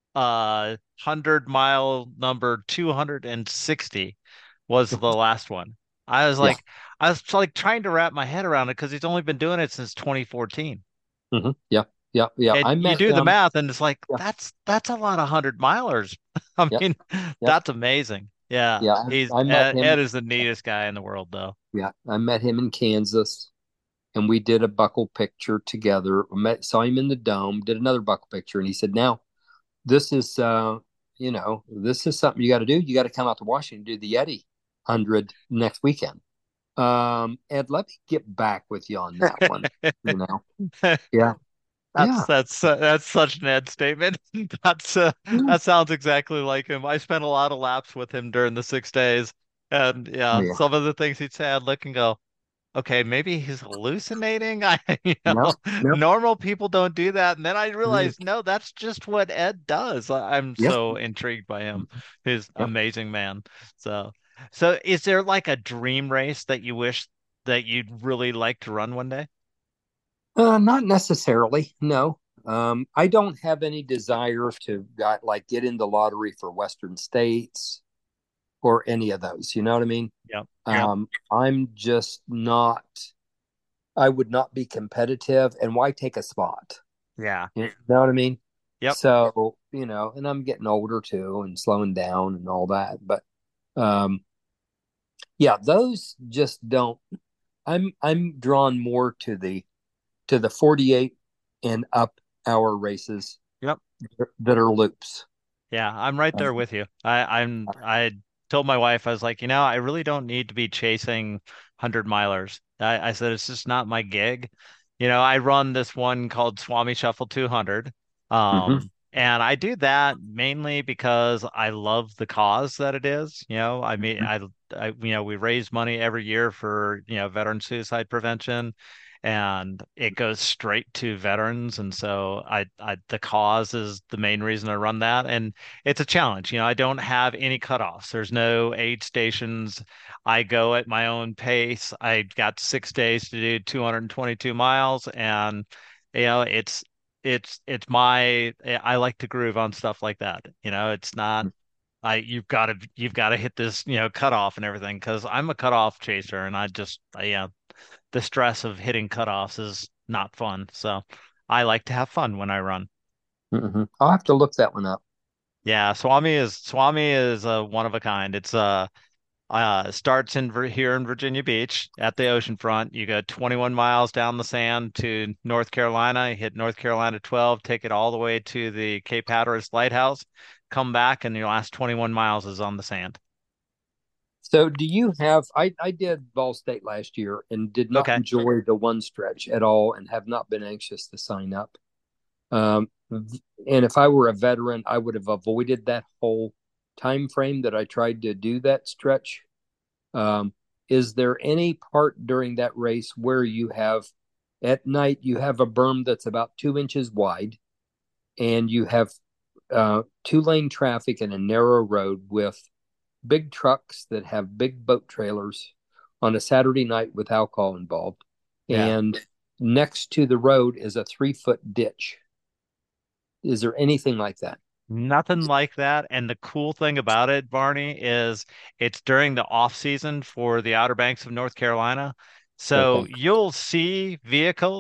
[SPEAKER 1] 100 mile number 260 was the last one. I was
[SPEAKER 2] Yeah.
[SPEAKER 1] like I was like trying to wrap my head around it because he's only been doing it since 2014.
[SPEAKER 2] Yeah. Yeah. Yeah.
[SPEAKER 1] And
[SPEAKER 2] I
[SPEAKER 1] you
[SPEAKER 2] met
[SPEAKER 1] do the
[SPEAKER 2] him.
[SPEAKER 1] math and it's like
[SPEAKER 2] Yeah.
[SPEAKER 1] that's a lot of 100 milers. I
[SPEAKER 2] Yep.
[SPEAKER 1] mean,
[SPEAKER 2] Yep.
[SPEAKER 1] that's amazing. Yeah.
[SPEAKER 2] Yeah.
[SPEAKER 1] He's
[SPEAKER 2] I met
[SPEAKER 1] Ed
[SPEAKER 2] him.
[SPEAKER 1] is the neatest guy in the world though.
[SPEAKER 2] Yeah. I met him in Kansas and we did a buckle picture together. Saw him in the Dome, did another buckle picture. And he said, "Now, this is, this is something you got to do. You got to come out to Washington and do the Yeti 100 next weekend." Ed, let me get back with you on that one. You know, yeah, yeah,
[SPEAKER 1] That's such an Ed statement. That's
[SPEAKER 2] yeah,
[SPEAKER 1] that sounds exactly like him. I spent a lot of laps with him during the 6 days, and
[SPEAKER 2] oh,
[SPEAKER 1] yeah,
[SPEAKER 2] yeah.
[SPEAKER 1] some of the things he'd say, I'd look and go, "Okay, maybe he's hallucinating."
[SPEAKER 2] No, no,
[SPEAKER 1] Normal people don't do that, and then I
[SPEAKER 2] no.
[SPEAKER 1] realized, no, that's just what Ed does. I'm
[SPEAKER 2] Yep,
[SPEAKER 1] so intrigued by him. He's
[SPEAKER 2] yep.
[SPEAKER 1] amazing man. So, so is there like a dream race that you wish that you'd really like to run one day?
[SPEAKER 2] Not necessarily. No. I don't have any desire to get in the lottery for Western states or any of those. You know what I mean?
[SPEAKER 1] Yep.
[SPEAKER 2] I'm just not. I would not be competitive, and why take a spot?
[SPEAKER 1] Yeah.
[SPEAKER 2] You know what I mean?
[SPEAKER 1] Yep.
[SPEAKER 2] So, and I'm getting older too and slowing down and all that. But um, yeah, those just don't. I'm drawn more to the 48 and up hour races
[SPEAKER 1] Yep.
[SPEAKER 2] that are loops.
[SPEAKER 1] Yeah, I'm right there with you. I told my wife, I was like, I really don't need to be chasing 100 milers. I said it's just not my gig. I run this one called Swami Shuffle 200.
[SPEAKER 2] Mm-hmm.
[SPEAKER 1] And I do that mainly because I love the cause that it is. I mean, we raise money every year for, veteran suicide prevention, and it goes straight to veterans. And so the cause is the main reason I run that. And it's a challenge. I don't have any cutoffs. There's no aid stations. I go at my own pace. I got 6 days to do 222 miles, and it's my I like to groove on stuff like that. It's not you've got to hit this cutoff and everything because I'm a cutoff chaser, and yeah, the stress of hitting cutoffs is not fun. So I like to have fun when I run.
[SPEAKER 2] Mm-hmm. I'll have to look that one up.
[SPEAKER 1] Yeah, Swami is one of a kind. It's starts here in Virginia Beach at the ocean front. You go 21 miles down the sand to North Carolina, hit North Carolina 12, take it all the way to the Cape Hatteras Lighthouse, come back, and your last 21 miles is on the sand.
[SPEAKER 2] So, do you have? I did Ball State last year and did not
[SPEAKER 1] Okay.
[SPEAKER 2] enjoy the one stretch at all, and have not been anxious to sign up. And if I were a veteran, I would have avoided that whole time frame that I tried to do that stretch. Um, is there any part during that race where you have at night you have a berm that's about 2 inches wide, and you have two-lane traffic and a narrow road with big trucks that have big boat trailers on a Saturday night with alcohol involved,
[SPEAKER 1] Yeah.
[SPEAKER 2] and next to the road is a 3-foot ditch. Is there anything like that?
[SPEAKER 1] Nothing like that. And the cool thing about it, Barney, is it's during the off season for the Outer Banks of North Carolina. So
[SPEAKER 2] Okay.
[SPEAKER 1] you'll see vehicles,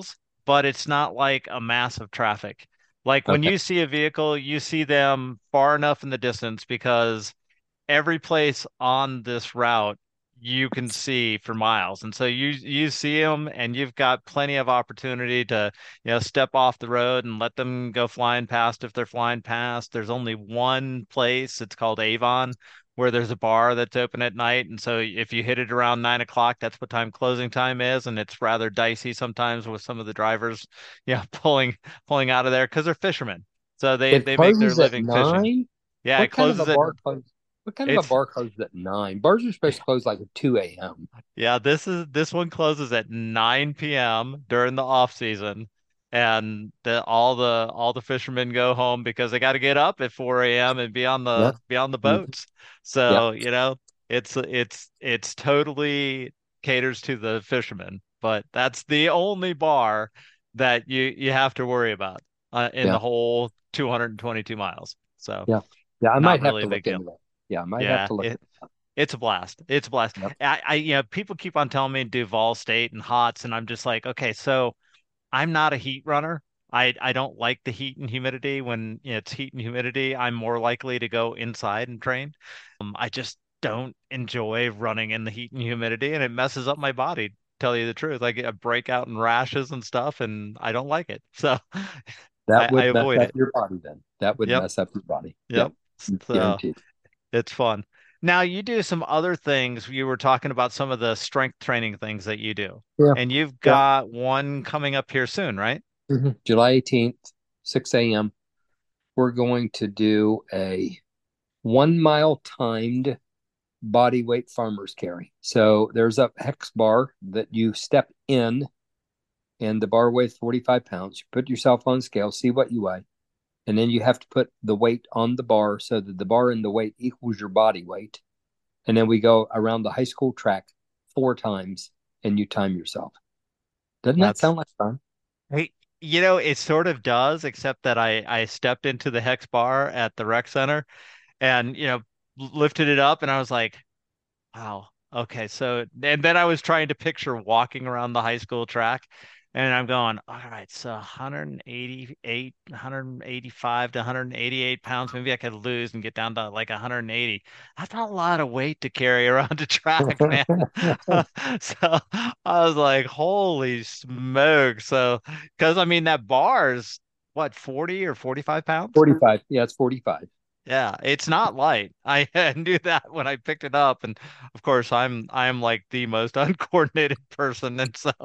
[SPEAKER 1] but it's not like a massive traffic. Like when
[SPEAKER 2] Okay.
[SPEAKER 1] you see a vehicle, you see them far enough in the distance because every place on this route you can see for miles. And so you see them and you've got plenty of opportunity to, step off the road and let them go flying past if they're flying past. There's only one place, it's called Avon, where there's a bar that's open at night. And so if you hit it around 9 o'clock, that's what time closing time is. And it's rather dicey sometimes with some of the drivers, pulling out of there because they're fishermen. So they
[SPEAKER 2] It
[SPEAKER 1] they make their
[SPEAKER 2] closes at
[SPEAKER 1] living fishing.
[SPEAKER 2] 9.
[SPEAKER 1] Yeah, it
[SPEAKER 2] What kind of a
[SPEAKER 1] closes at
[SPEAKER 2] bar closes? What kind of a
[SPEAKER 1] it's
[SPEAKER 2] bar closes at 9? Bars are supposed to close like at 2 a.m.
[SPEAKER 1] Yeah, this one closes at 9 p.m. during the off season, and all the fishermen go home because they got to get up at 4 a.m. and
[SPEAKER 2] Yeah.
[SPEAKER 1] be on the
[SPEAKER 2] Mhm.
[SPEAKER 1] boats.
[SPEAKER 2] Yeah.
[SPEAKER 1] So, it's totally caters to the fishermen, but that's the only bar that you have to worry about in
[SPEAKER 2] Yeah.
[SPEAKER 1] the whole 222 miles. So,
[SPEAKER 2] Yeah. Yeah. I
[SPEAKER 1] not
[SPEAKER 2] might have
[SPEAKER 1] really
[SPEAKER 2] to
[SPEAKER 1] a big
[SPEAKER 2] look
[SPEAKER 1] deal.
[SPEAKER 2] into that. Yeah. I might have
[SPEAKER 1] Yeah,
[SPEAKER 2] to look at that.
[SPEAKER 1] it's a blast. It's a blast.
[SPEAKER 2] Yep.
[SPEAKER 1] People keep on telling me Duval State and Hots, and I'm just like, okay, so I'm not a heat runner. I don't like the heat and humidity. When it's heat and humidity, I'm more likely to go inside and train. I just don't enjoy running in the heat and humidity, and it messes up my body. Tell you the truth, I get a breakout and rashes and stuff, and I don't like it. So I,
[SPEAKER 2] That
[SPEAKER 1] I
[SPEAKER 2] would mess
[SPEAKER 1] avoid
[SPEAKER 2] up
[SPEAKER 1] it.
[SPEAKER 2] your body then. That would
[SPEAKER 1] Yep,
[SPEAKER 2] mess up your body.
[SPEAKER 1] yep.
[SPEAKER 2] Yep.
[SPEAKER 1] So.
[SPEAKER 2] Guaranteed.
[SPEAKER 1] It's fun. Now you do some other things. You were talking about some of the strength training things that you do,
[SPEAKER 2] Yeah.
[SPEAKER 1] and you've
[SPEAKER 2] Yeah.
[SPEAKER 1] got one coming up here soon, right?
[SPEAKER 2] July 18th, 6 a.m. We're going to do a 1 mile timed body weight farmer's carry. So there's a hex bar that you step in, and the bar weighs 45 pounds. You put yourself on scale, see what you weigh, and then you have to put the weight on the bar so that the bar and the weight equals your body weight. And then we go around the high school track 4 times, and you time yourself. Doesn't that
[SPEAKER 1] That's
[SPEAKER 2] sound like fun?
[SPEAKER 1] Hey, it sort of does, except that I stepped into the hex bar at the rec center and lifted it up, and I was like, wow. Okay. So, and then I was trying to picture walking around the high school track, and I'm going, all right, so 188, 185 to 188 pounds. Maybe I could lose and get down to like 180. That's a lot of weight to carry around a track, man. So I was like, holy smoke. So, because I mean, that bar is what, 40 or 45 pounds?
[SPEAKER 2] 45. Yeah, it's 45.
[SPEAKER 1] Yeah, it's not light. I knew that when I picked it up, and of course, I'm like the most uncoordinated person, and so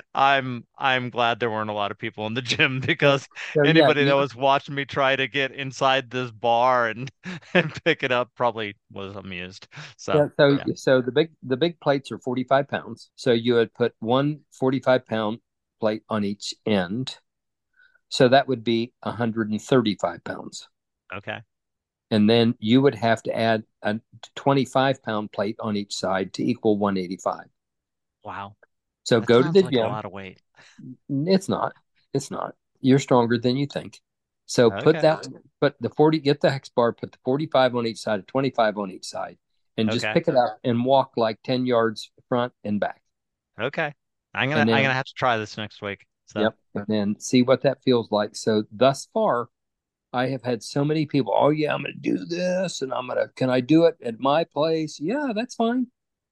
[SPEAKER 1] I'm glad there weren't a lot of people in the gym
[SPEAKER 2] So,
[SPEAKER 1] because
[SPEAKER 2] so yeah,
[SPEAKER 1] anybody that was watching me try to get inside this bar and and pick it up probably was amused. So
[SPEAKER 2] yeah, so
[SPEAKER 1] yeah,
[SPEAKER 2] so the big plates are 45 pounds. So you would put one 45-pound plate on each end. So that would be 135 pounds.
[SPEAKER 1] okay,
[SPEAKER 2] And then you would have to add a 25-pound plate on each side to equal 185.
[SPEAKER 1] wow,
[SPEAKER 2] So
[SPEAKER 1] that
[SPEAKER 2] go to
[SPEAKER 1] sounds
[SPEAKER 2] the
[SPEAKER 1] like a
[SPEAKER 2] gym.
[SPEAKER 1] lot of weight.
[SPEAKER 2] It's not. It's not. You're stronger than you think. So
[SPEAKER 1] Okay,
[SPEAKER 2] put the 40, get the hex bar, put the 45 on each side, 25 on each side, and just
[SPEAKER 1] okay,
[SPEAKER 2] pick it up and walk like 10 yards front and back.
[SPEAKER 1] okay. I'm gonna
[SPEAKER 2] And
[SPEAKER 1] I'm gonna
[SPEAKER 2] then,
[SPEAKER 1] have to try this next week. So
[SPEAKER 2] yep, and then see what that feels like. So thus far, I have had so many people, oh yeah, I'm going to do this and can I do it at my place? Yeah, that's fine.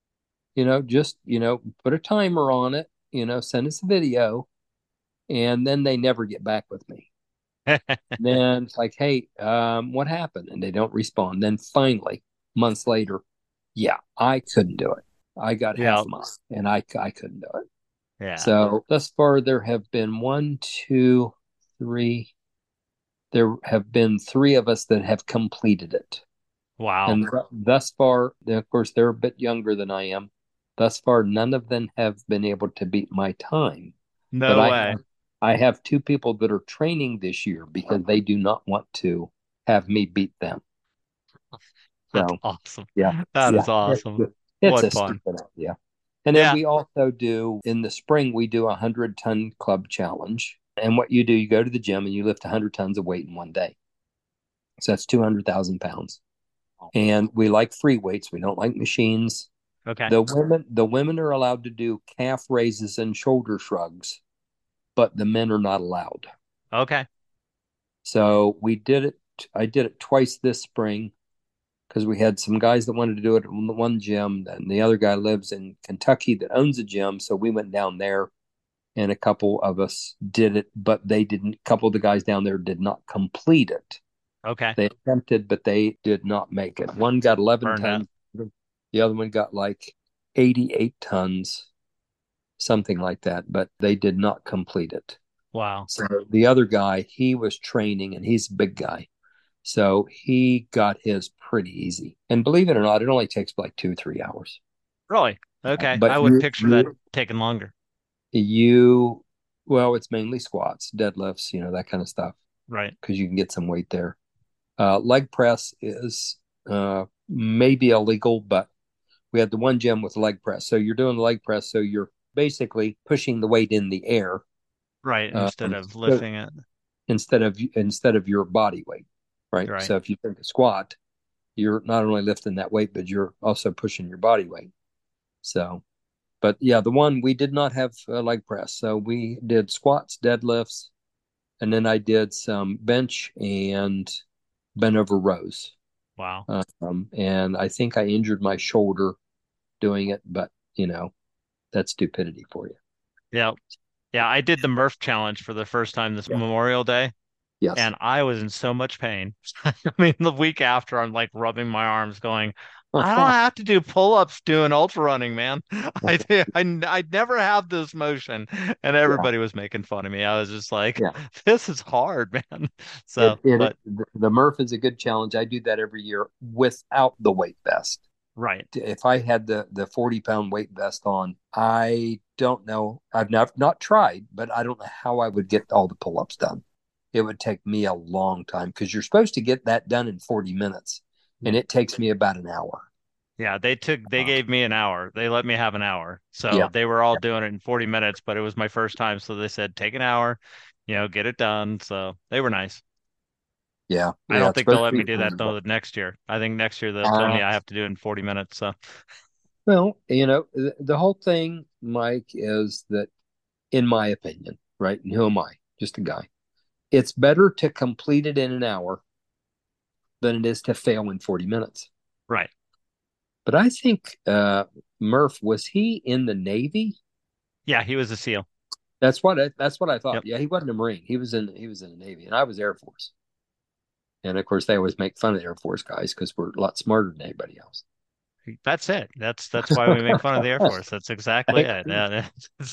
[SPEAKER 2] Just, put a timer on it, send us a video, and then they never get back with me. Then it's like, hey, what happened? And they don't respond. Then finally, months later, yeah, I couldn't do it. I got
[SPEAKER 1] yeah,
[SPEAKER 2] half a mile and I couldn't do it.
[SPEAKER 1] yeah.
[SPEAKER 2] So thus far, there have been one, two, three. There have been three of us that have completed it.
[SPEAKER 1] Wow.
[SPEAKER 2] And thus far, of course, they're a bit younger than I am. Thus far, none of them have been able to beat my time. But
[SPEAKER 1] No
[SPEAKER 2] I
[SPEAKER 1] way.
[SPEAKER 2] have I have two people that are training this year because they do not want to have me beat them.
[SPEAKER 1] That's
[SPEAKER 2] So
[SPEAKER 1] awesome.
[SPEAKER 2] yeah,
[SPEAKER 1] That
[SPEAKER 2] yeah,
[SPEAKER 1] is awesome.
[SPEAKER 2] it's
[SPEAKER 1] What
[SPEAKER 2] a
[SPEAKER 1] fun.
[SPEAKER 2] stupid idea. And then
[SPEAKER 1] Yeah.
[SPEAKER 2] we also do in the spring we do 100-ton club challenge. And what you do, you go to the gym and you lift 100 tons of weight in one day. So that's 200,000 pounds. And we like free weights. We don't like machines.
[SPEAKER 1] Okay.
[SPEAKER 2] The women are allowed to do calf raises and shoulder shrugs, but the men are not allowed.
[SPEAKER 1] Okay.
[SPEAKER 2] So we did it. I did it twice this spring because we had some guys that wanted to do it in one gym, and the other guy lives in Kentucky that owns a gym. So we went down there, and a couple of us did it, but they didn't. A couple of the guys down there did not complete it.
[SPEAKER 1] Okay.
[SPEAKER 2] They attempted, but they did not make it. One got 11
[SPEAKER 1] Burned out.
[SPEAKER 2] tons. The other one got like 88 tons, something like that, but they did not complete it.
[SPEAKER 1] Wow.
[SPEAKER 2] So the other guy, he was training and he's a big guy. So he got his pretty easy. And believe it or not, it only takes like 2 or 3 hours.
[SPEAKER 1] Really? Okay. I
[SPEAKER 2] But
[SPEAKER 1] would picture that taking longer.
[SPEAKER 2] you, well, it's mainly squats, deadlifts, that kind of stuff,
[SPEAKER 1] Right.
[SPEAKER 2] because you can get some weight there. Leg press is maybe illegal, but we had the one gym with leg press. So you're doing the leg press. So you're basically pushing the weight in the air.
[SPEAKER 1] Right. Instead of
[SPEAKER 2] So
[SPEAKER 1] lifting it.
[SPEAKER 2] instead of your body weight, right?
[SPEAKER 1] Right.
[SPEAKER 2] So if you take a squat, you're not only lifting that weight, but you're also pushing your body weight. So, but yeah, the one we did not have leg press. So we did squats, deadlifts, and then I did some bench and bent over rows.
[SPEAKER 1] Wow.
[SPEAKER 2] And I think I injured my shoulder doing it, but that's stupidity for you.
[SPEAKER 1] Yeah. Yeah. I did the Murph challenge for the first time this
[SPEAKER 2] Yeah.
[SPEAKER 1] Memorial Day,
[SPEAKER 2] Yes.
[SPEAKER 1] and I was in so much pain. I mean, the week after, I'm like rubbing my arms, going, I don't have to do pull-ups doing ultra running, man. I never have this motion, and
[SPEAKER 2] Yeah.
[SPEAKER 1] everybody was making fun of me. I was just like,
[SPEAKER 2] Yeah.
[SPEAKER 1] this is hard, man.
[SPEAKER 2] It,
[SPEAKER 1] So,
[SPEAKER 2] it
[SPEAKER 1] but
[SPEAKER 2] the Murph is a good challenge. I do that every year without the weight vest.
[SPEAKER 1] right.
[SPEAKER 2] If I had the 40-pound weight vest on, I don't know. I've not tried, but I don't know how I would get all the pull-ups done. It would take me a long time because you're supposed to get that done in 40 minutes, and it takes me about an hour.
[SPEAKER 1] Yeah, they gave me an hour. They let me have an hour. So
[SPEAKER 2] Yeah,
[SPEAKER 1] they were all doing it in 40 minutes, but it was my first time. So they said, take an hour, get it done. So they were nice.
[SPEAKER 2] yeah,
[SPEAKER 1] I
[SPEAKER 2] yeah.
[SPEAKER 1] don't
[SPEAKER 2] It's
[SPEAKER 1] think they'll
[SPEAKER 2] supposed
[SPEAKER 1] let
[SPEAKER 2] to
[SPEAKER 1] me
[SPEAKER 2] be
[SPEAKER 1] do that
[SPEAKER 2] fun.
[SPEAKER 1] though next year. I think next year they'll tell
[SPEAKER 2] Uh,
[SPEAKER 1] me I have to do it in 40 minutes. So
[SPEAKER 2] well, the whole thing, Mike, is that, in my opinion, right? And who am I? Just a guy. It's better to complete it in an hour than it is to fail in 40 minutes.
[SPEAKER 1] right.
[SPEAKER 2] But I think Murph, was he in the Navy?
[SPEAKER 1] Yeah, he was a SEAL.
[SPEAKER 2] That's what I thought.
[SPEAKER 1] Yep.
[SPEAKER 2] Yeah, he wasn't a Marine. He was in the Navy, and I was Air Force. And of course, they always make fun of the Air Force guys because we're a lot smarter than anybody else.
[SPEAKER 1] That's it. That's why we make fun of the Air Force. That's exactly it. Yeah.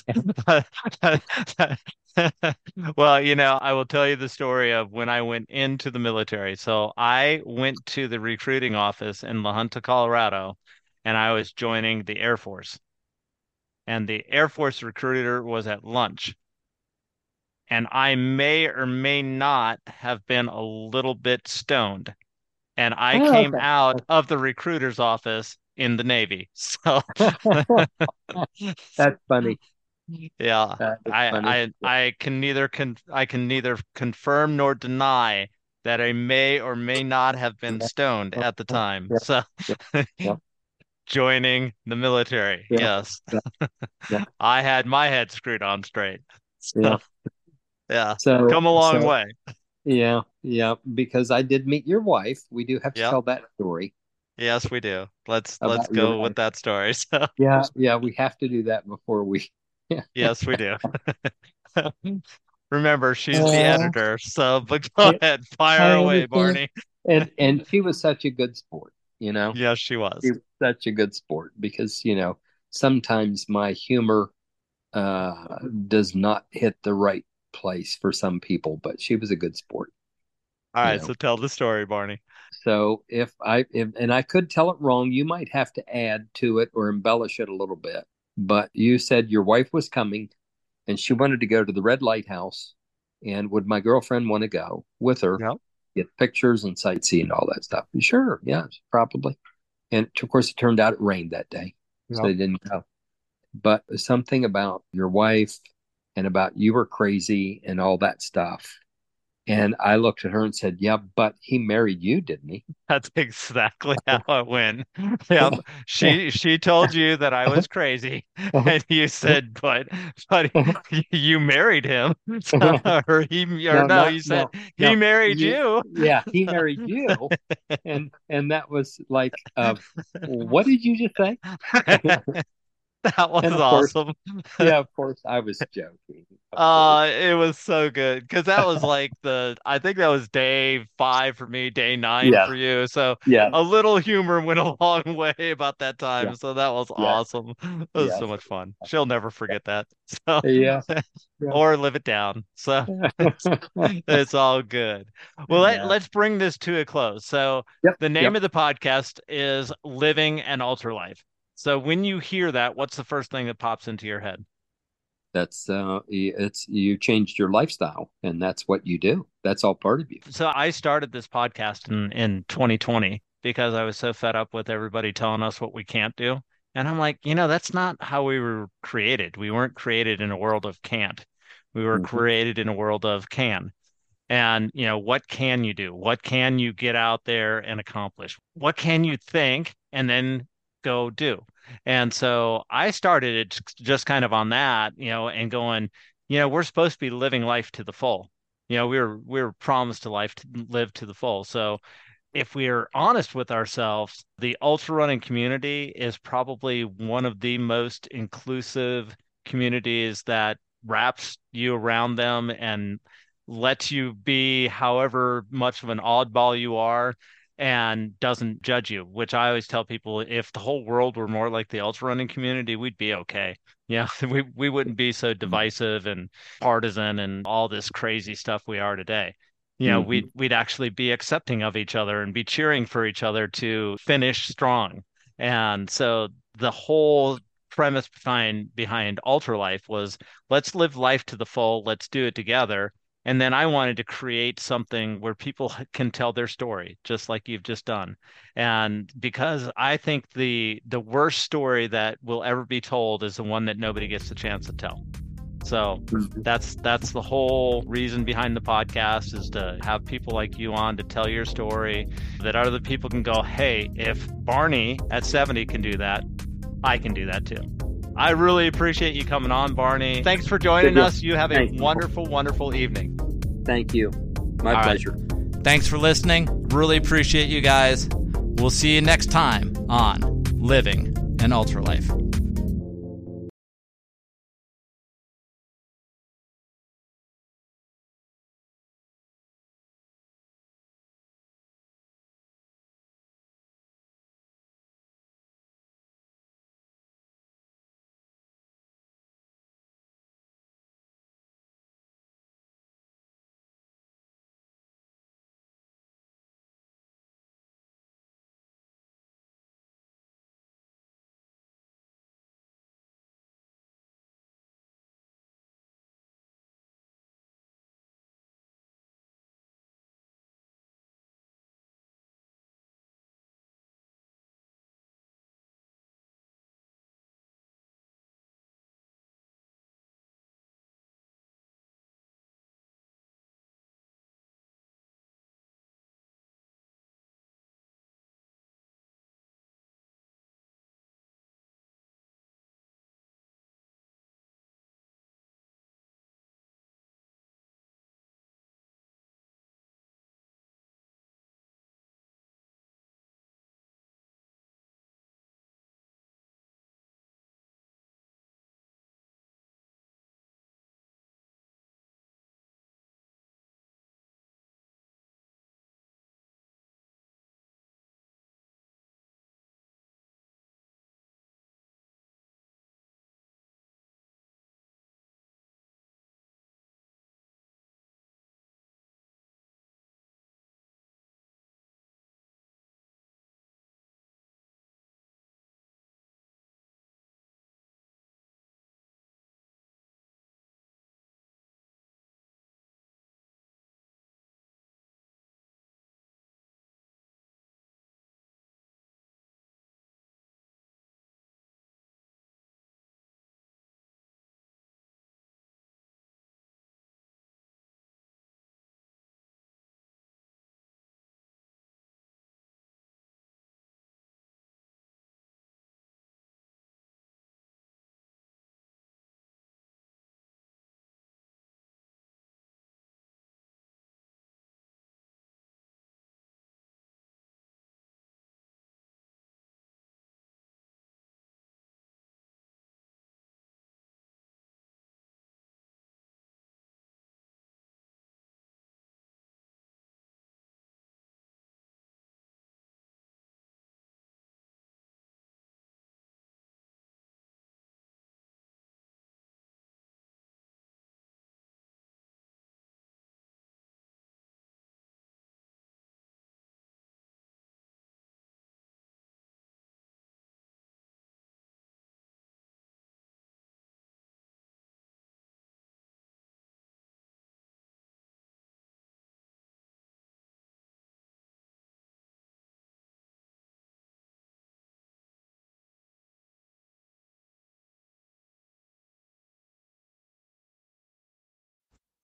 [SPEAKER 1] Well, I will tell you the story of when I went into the military. So I went to the recruiting office in La Junta, Colorado, and I was joining the Air Force. And the Air Force recruiter was at lunch. And I may or may not have been a little bit stoned. And I
[SPEAKER 2] Oh,
[SPEAKER 1] came out of the recruiter's office in the Navy. So
[SPEAKER 2] okay. That's funny.
[SPEAKER 1] yeah,
[SPEAKER 2] That is funny.
[SPEAKER 1] I can neither confirm nor deny that I may or may not have been
[SPEAKER 2] Yeah,
[SPEAKER 1] stoned at the time.
[SPEAKER 2] yeah,
[SPEAKER 1] So
[SPEAKER 2] yeah, yeah,
[SPEAKER 1] joining the military,
[SPEAKER 2] yeah,
[SPEAKER 1] yes,
[SPEAKER 2] yeah, yeah,
[SPEAKER 1] I had my head screwed on straight.
[SPEAKER 2] yeah.
[SPEAKER 1] So yeah,
[SPEAKER 2] So,
[SPEAKER 1] come a long
[SPEAKER 2] so
[SPEAKER 1] way.
[SPEAKER 2] yeah, yeah. Because I did meet your wife. We do have to
[SPEAKER 1] Yep.
[SPEAKER 2] tell that story
[SPEAKER 1] Yes, we do. Let's
[SPEAKER 2] about your
[SPEAKER 1] go with
[SPEAKER 2] wife.
[SPEAKER 1] that story. So
[SPEAKER 2] Yeah, yeah. We have to do that before we. Yeah.
[SPEAKER 1] yes, we do. Remember, she's the
[SPEAKER 2] Uh,
[SPEAKER 1] editor, so but go
[SPEAKER 2] I
[SPEAKER 1] ahead, fire
[SPEAKER 2] I
[SPEAKER 1] away,
[SPEAKER 2] understand.
[SPEAKER 1] Barney.
[SPEAKER 2] And she was such a good sport.
[SPEAKER 1] Yes, she
[SPEAKER 2] She
[SPEAKER 1] was.
[SPEAKER 2] was such a good sport because sometimes my humor does not hit the right place for some people, but she was a good sport.
[SPEAKER 1] All
[SPEAKER 2] You
[SPEAKER 1] right,
[SPEAKER 2] know.
[SPEAKER 1] so tell the story, Barney.
[SPEAKER 2] So if and I could tell it wrong, you might have to add to it or embellish it a little bit. But you said your wife was coming and she wanted to go to the Red Lighthouse, and would my girlfriend want to go with her,
[SPEAKER 1] Yep.
[SPEAKER 2] get pictures and sightsee and all that stuff? Sure, yeah, probably. And of course, it turned out it rained that day, so
[SPEAKER 1] Yep.
[SPEAKER 2] they didn't go. But something about your wife and about you were crazy and all that stuff. And I looked at her and said, "Yeah, but he married you, didn't he?"
[SPEAKER 1] That's exactly how it went. Yep. She told you that I was crazy, and you said, but you married him. Or
[SPEAKER 2] No,
[SPEAKER 1] no,
[SPEAKER 2] not
[SPEAKER 1] you said
[SPEAKER 2] no,
[SPEAKER 1] he
[SPEAKER 2] no.
[SPEAKER 1] married
[SPEAKER 2] You,
[SPEAKER 1] you.
[SPEAKER 2] yeah, he married you, and that was like, what did you just say?
[SPEAKER 1] That was
[SPEAKER 2] And of course,
[SPEAKER 1] awesome.
[SPEAKER 2] yeah, of course, I was joking, of course.
[SPEAKER 1] It was so good because that was like I think that was day 5 for me, day 9
[SPEAKER 2] Yeah,
[SPEAKER 1] for you. So
[SPEAKER 2] yeah,
[SPEAKER 1] a little humor went a long way about that
[SPEAKER 2] yeah,
[SPEAKER 1] time. So that was
[SPEAKER 2] yeah,
[SPEAKER 1] awesome. It was
[SPEAKER 2] yes,
[SPEAKER 1] so much fun. She'll never forget that. So,
[SPEAKER 2] yeah, yeah,
[SPEAKER 1] or live it down. So it's all good. Well,
[SPEAKER 2] yeah.
[SPEAKER 1] let's bring this to a close. So
[SPEAKER 2] Yep,
[SPEAKER 1] the name
[SPEAKER 2] yep.
[SPEAKER 1] of the podcast is Living an Ultra Life. So when you hear that, what's the first thing that pops into your head?
[SPEAKER 2] That's it's you changed your lifestyle, and that's what you do. That's all part of you.
[SPEAKER 1] So I started this podcast in 2020 because I was so fed up with everybody telling us what we can't do. And I'm like, that's not how we were created. We weren't created in a world of can't. We were
[SPEAKER 2] Mhm.
[SPEAKER 1] created in a world of can. And, what can you do? What can you get out there and accomplish? What can you think and then go do? And so I started it just kind of on that, and going, we're supposed to be living life to the full. We were promised to live to the full. So if we're honest with ourselves, the ultra running community is probably one of the most inclusive communities that wraps you around them and lets you be however much of an oddball you are and doesn't judge you, which I always tell people if the whole world were more like the ultra running community, we'd be okay. Yeah, we wouldn't be so divisive and partisan and all this crazy stuff we are today.
[SPEAKER 2] Mhm.
[SPEAKER 1] We'd actually be accepting of each other and be cheering for each other to finish strong. And so the whole premise behind Ultra Life was let's live life to the full, let's do it together. And then I wanted to create something where people can tell their story, just like you've just done. And because I think the worst story that will ever be told is the one that nobody gets the chance to tell. So
[SPEAKER 2] Mhm.
[SPEAKER 1] that's the whole reason behind the podcast is to have people like you on to tell your story that other people can go, hey, if Barney at 70 can do that, I can do that too. I really appreciate you coming on, Barney. Thanks for
[SPEAKER 2] Good
[SPEAKER 1] joining
[SPEAKER 2] deal.
[SPEAKER 1] us. You have a
[SPEAKER 2] Thank you.
[SPEAKER 1] wonderful, wonderful evening.
[SPEAKER 2] Thank you. My
[SPEAKER 1] All right.
[SPEAKER 2] pleasure.
[SPEAKER 1] Thanks for listening. Really appreciate you guys. We'll see you next time on Living an Ultra Life.